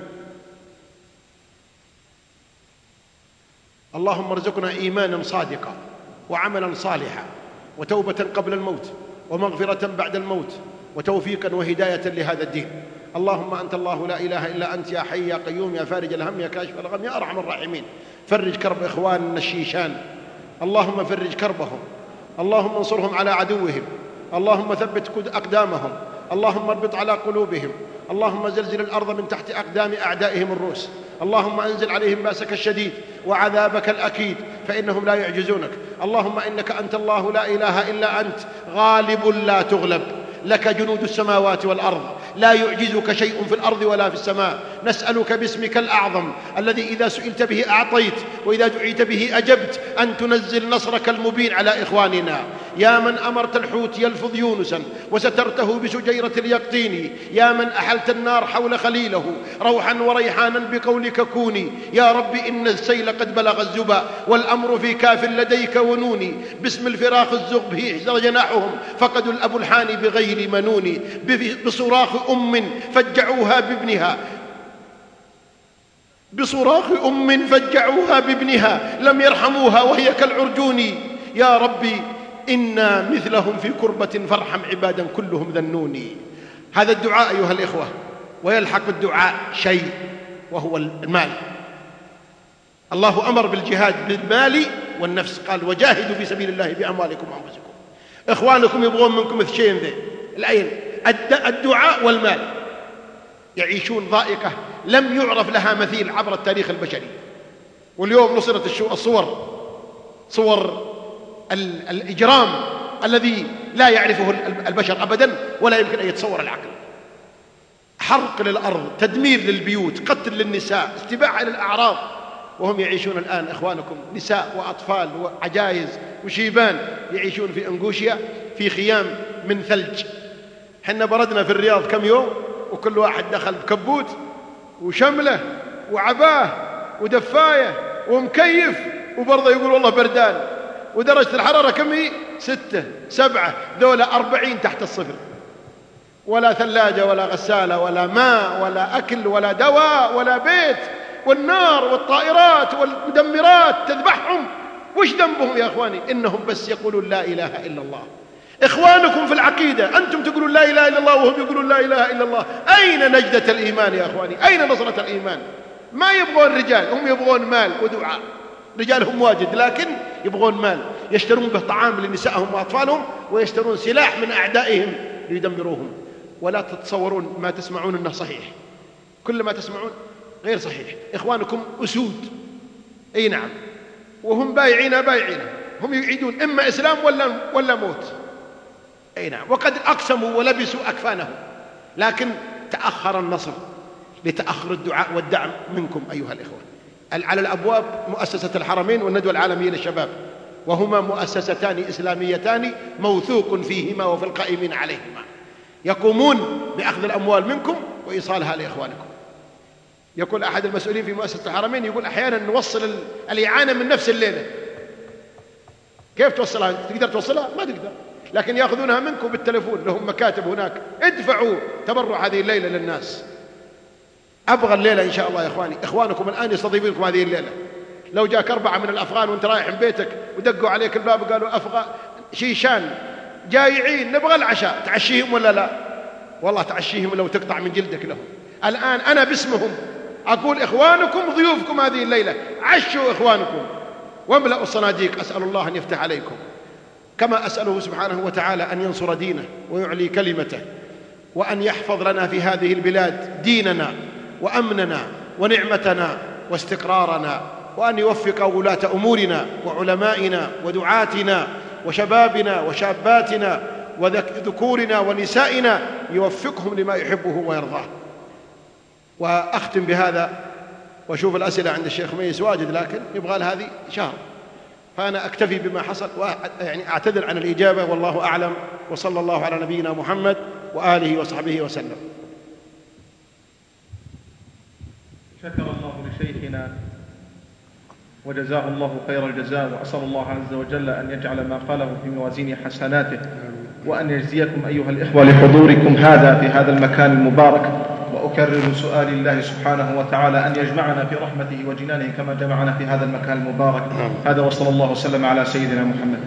اللهم ارزقنا إيمانا صادقا وعملا صالحا وتوبة قبل الموت ومغفرة بعد الموت وتوفيقا وهداية لهذا الدين. اللهم أنت الله لا إله إلا أنت، يا حي يا قيوم، يا فارج الهم، يا كاشف الغم، يا أرحم الراحمين. فرج كرب إخواننا الشيشان، اللهم فرج كربهم، اللهم انصرهم على عدوهم، اللهم ثبت أقدامهم، اللهم اربط على قلوبهم، اللهم زلزل الأرض من تحت أقدام أعدائهم الروس، اللهم أنزل عليهم بأسك الشديد وعذابك الأكيد فإنهم لا يعجزونك. اللهم إنك أنت الله لا إله إلا أنت، غالب لا تغلب، لك جنود السماوات والأرض، لا يعجزك شيء في الأرض ولا في السماء. نسألك باسمك الأعظم الذي إذا سئلت به أعطيت وإذا دعيت به أجبت أن تنزل نصرك المبين على إخواننا. يا من أمرت الحوت يلفظ يونسا وسترته بسجيرة اليقطين، يا من أحلت النار حول خليله روحا وريحانا بقولك كوني. يا رب إن السيل قد بلغ الزبا والأمر في كاف لديك ونوني. باسم الفراخ الزغ به احزر جناحهم فقدوا الأبو الحاني بغير منون. بصراخ أم فجعوها بابنها بصراخ أم فجعوها بابنها لم يرحموها وهي كالعرجون. يا ربي إنا مثلهم في كربة فارحم عبادا كلهم ذنوني. هذا الدعاء أيها الإخوة، ويلحق الدعاء شيء وهو المال. الله أمر بالجهاد بالمال والنفس، قال وجاهدوا في سبيل الله بأموالكم وأنفسكم. إخوانكم يبغون منكم اثنين ذي العين، الدعاء والمال. يعيشون ضائقة لم يعرف لها مثيل عبر التاريخ البشري. واليوم نصرت الصور صور الإجرام الذي لا يعرفه البشر أبدا ولا يمكن أن يتصور العقل. حرق للأرض، تدمير للبيوت، قتل للنساء، استباحة للأعراض، وهم يعيشون الآن إخوانكم نساء وأطفال وعجائز وشيبان يعيشون في أنغوشيا في خيام من ثلج. حنا بردنا في الرياض كم يوم وكل واحد دخل بكبوت وشمله وعباه ودفاية ومكيف وبرضه يقول والله بردان، ودرجة الحرارة كم هي؟ ستة سبعة، دولة أربعين تحت الصفر، ولا ثلاجة ولا غسالة ولا ماء ولا أكل ولا دواء ولا بيت، والنار والطائرات والمدمرات تذبحهم. وش ذنبهم يا أخواني؟ إنهم بس يقولون لا إله إلا الله. إخوانكم في العقيدة، أنتم تقولون لا إله إلا الله وهم يقولون لا إله إلا الله. أين نجدة الإيمان يا أخواني؟ أين نصرة الإيمان؟ ما يبغون رجال، هم يبغون مال ودعاء. رجالهم واجد لكن يبغون مال، يشترون به طعام لنسائهم وأطفالهم، ويشترون سلاح من أعدائهم ليدمروهم. ولا تتصورون ما تسمعون أنه صحيح، كل ما تسمعون غير صحيح. إخوانكم أسود، أي نعم، وهم بايعين بايعين، هم يعيدون إما إسلام ولا, ولا موت، أي نعم، وقد أقسموا ولبسوا أكفانهم، لكن تأخر النصر لتأخر الدعاء والدعم منكم أيها الإخوة. على الأبواب مؤسسة الحرمين والندوة العالمية للشباب، وهما مؤسستان إسلاميتان موثوق فيهما وفي القائمين عليهما، يقومون بأخذ الأموال منكم وإيصالها لإخوانكم. يقول أحد المسؤولين في مؤسسة الحرمين، يقول أحيانا نوصل الإعانة من نفس الليلة. كيف توصلها؟ تقدر توصلها؟ ما تقدر، لكن يأخذونها منكم بالتلفون، لهم مكاتب هناك، ادفعوا تبرع هذه الليلة للناس. أبغى الليلة إن شاء الله يا إخواني، إخوانكم الآن يستضيفونكم هذه الليلة. لو جاك أربعة من الأفغان وأنت رايح من بيتك ودقوا عليك الباب وقالوا أفغان شيشان جايعين نبغى العشاء، تعشيهم ولا لا؟ والله تعشيهم لو تقطع من جلدك لهم. الآن أنا باسمهم أقول إخوانكم ضيوفكم هذه الليلة، عشوا إخوانكم واملأوا الصناديق. أسأل الله أن يفتح عليكم، كما أسأله سبحانه وتعالى أن ينصر دينه ويعلي كلمته، وأن يحفظ لنا في هذه البلاد ديننا وأمننا ونعمتنا واستقرارنا، وأن يوفق ولاة أمورنا وعلمائنا ودعاتنا وشبابنا وشاباتنا وذكورنا ونسائنا، يوفقهم لما يحبه ويرضاه. وأختم بهذا، وأشوف الأسئلة عند الشيخ ميس واجد، لكن يبغى لها هذه شهر، فأنا أكتفي بما حصل ويعني أعتذر عن الإجابة، والله أعلم، وصلى الله على نبينا محمد وآله وصحبه وسلم. شكر الله لشيخنا وجزاه الله خير الجزاء، وأسأل الله عز وجل أن يجعل ما قاله في موازين حسناته، وأن يجزيكم أيها الإخوة لحضوركم هذا في هذا المكان المبارك. وأكرر سؤال الله سبحانه وتعالى أن يجمعنا في رحمته وجنانه كما جمعنا في هذا المكان المبارك. هذا وصلى الله وسلم على سيدنا محمد.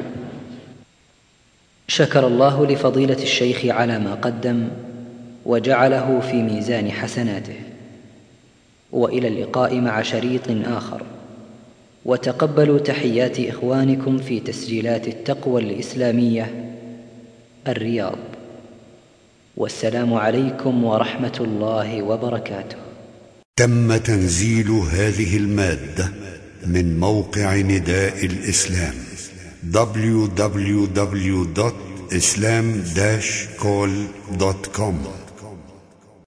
شكر الله لفضيلة الشيخ على ما قدم وجعله في ميزان حسناته. وإلى اللقاء مع شريط آخر، وتقبلوا تحيات إخوانكم في تسجيلات التقوى الإسلامية الرياض، والسلام عليكم ورحمة الله وبركاته. تم تنزيل هذه المادة من موقع نداء الإسلام دبليو دبليو دبليو دوت إسلام داش كول دوت كوم.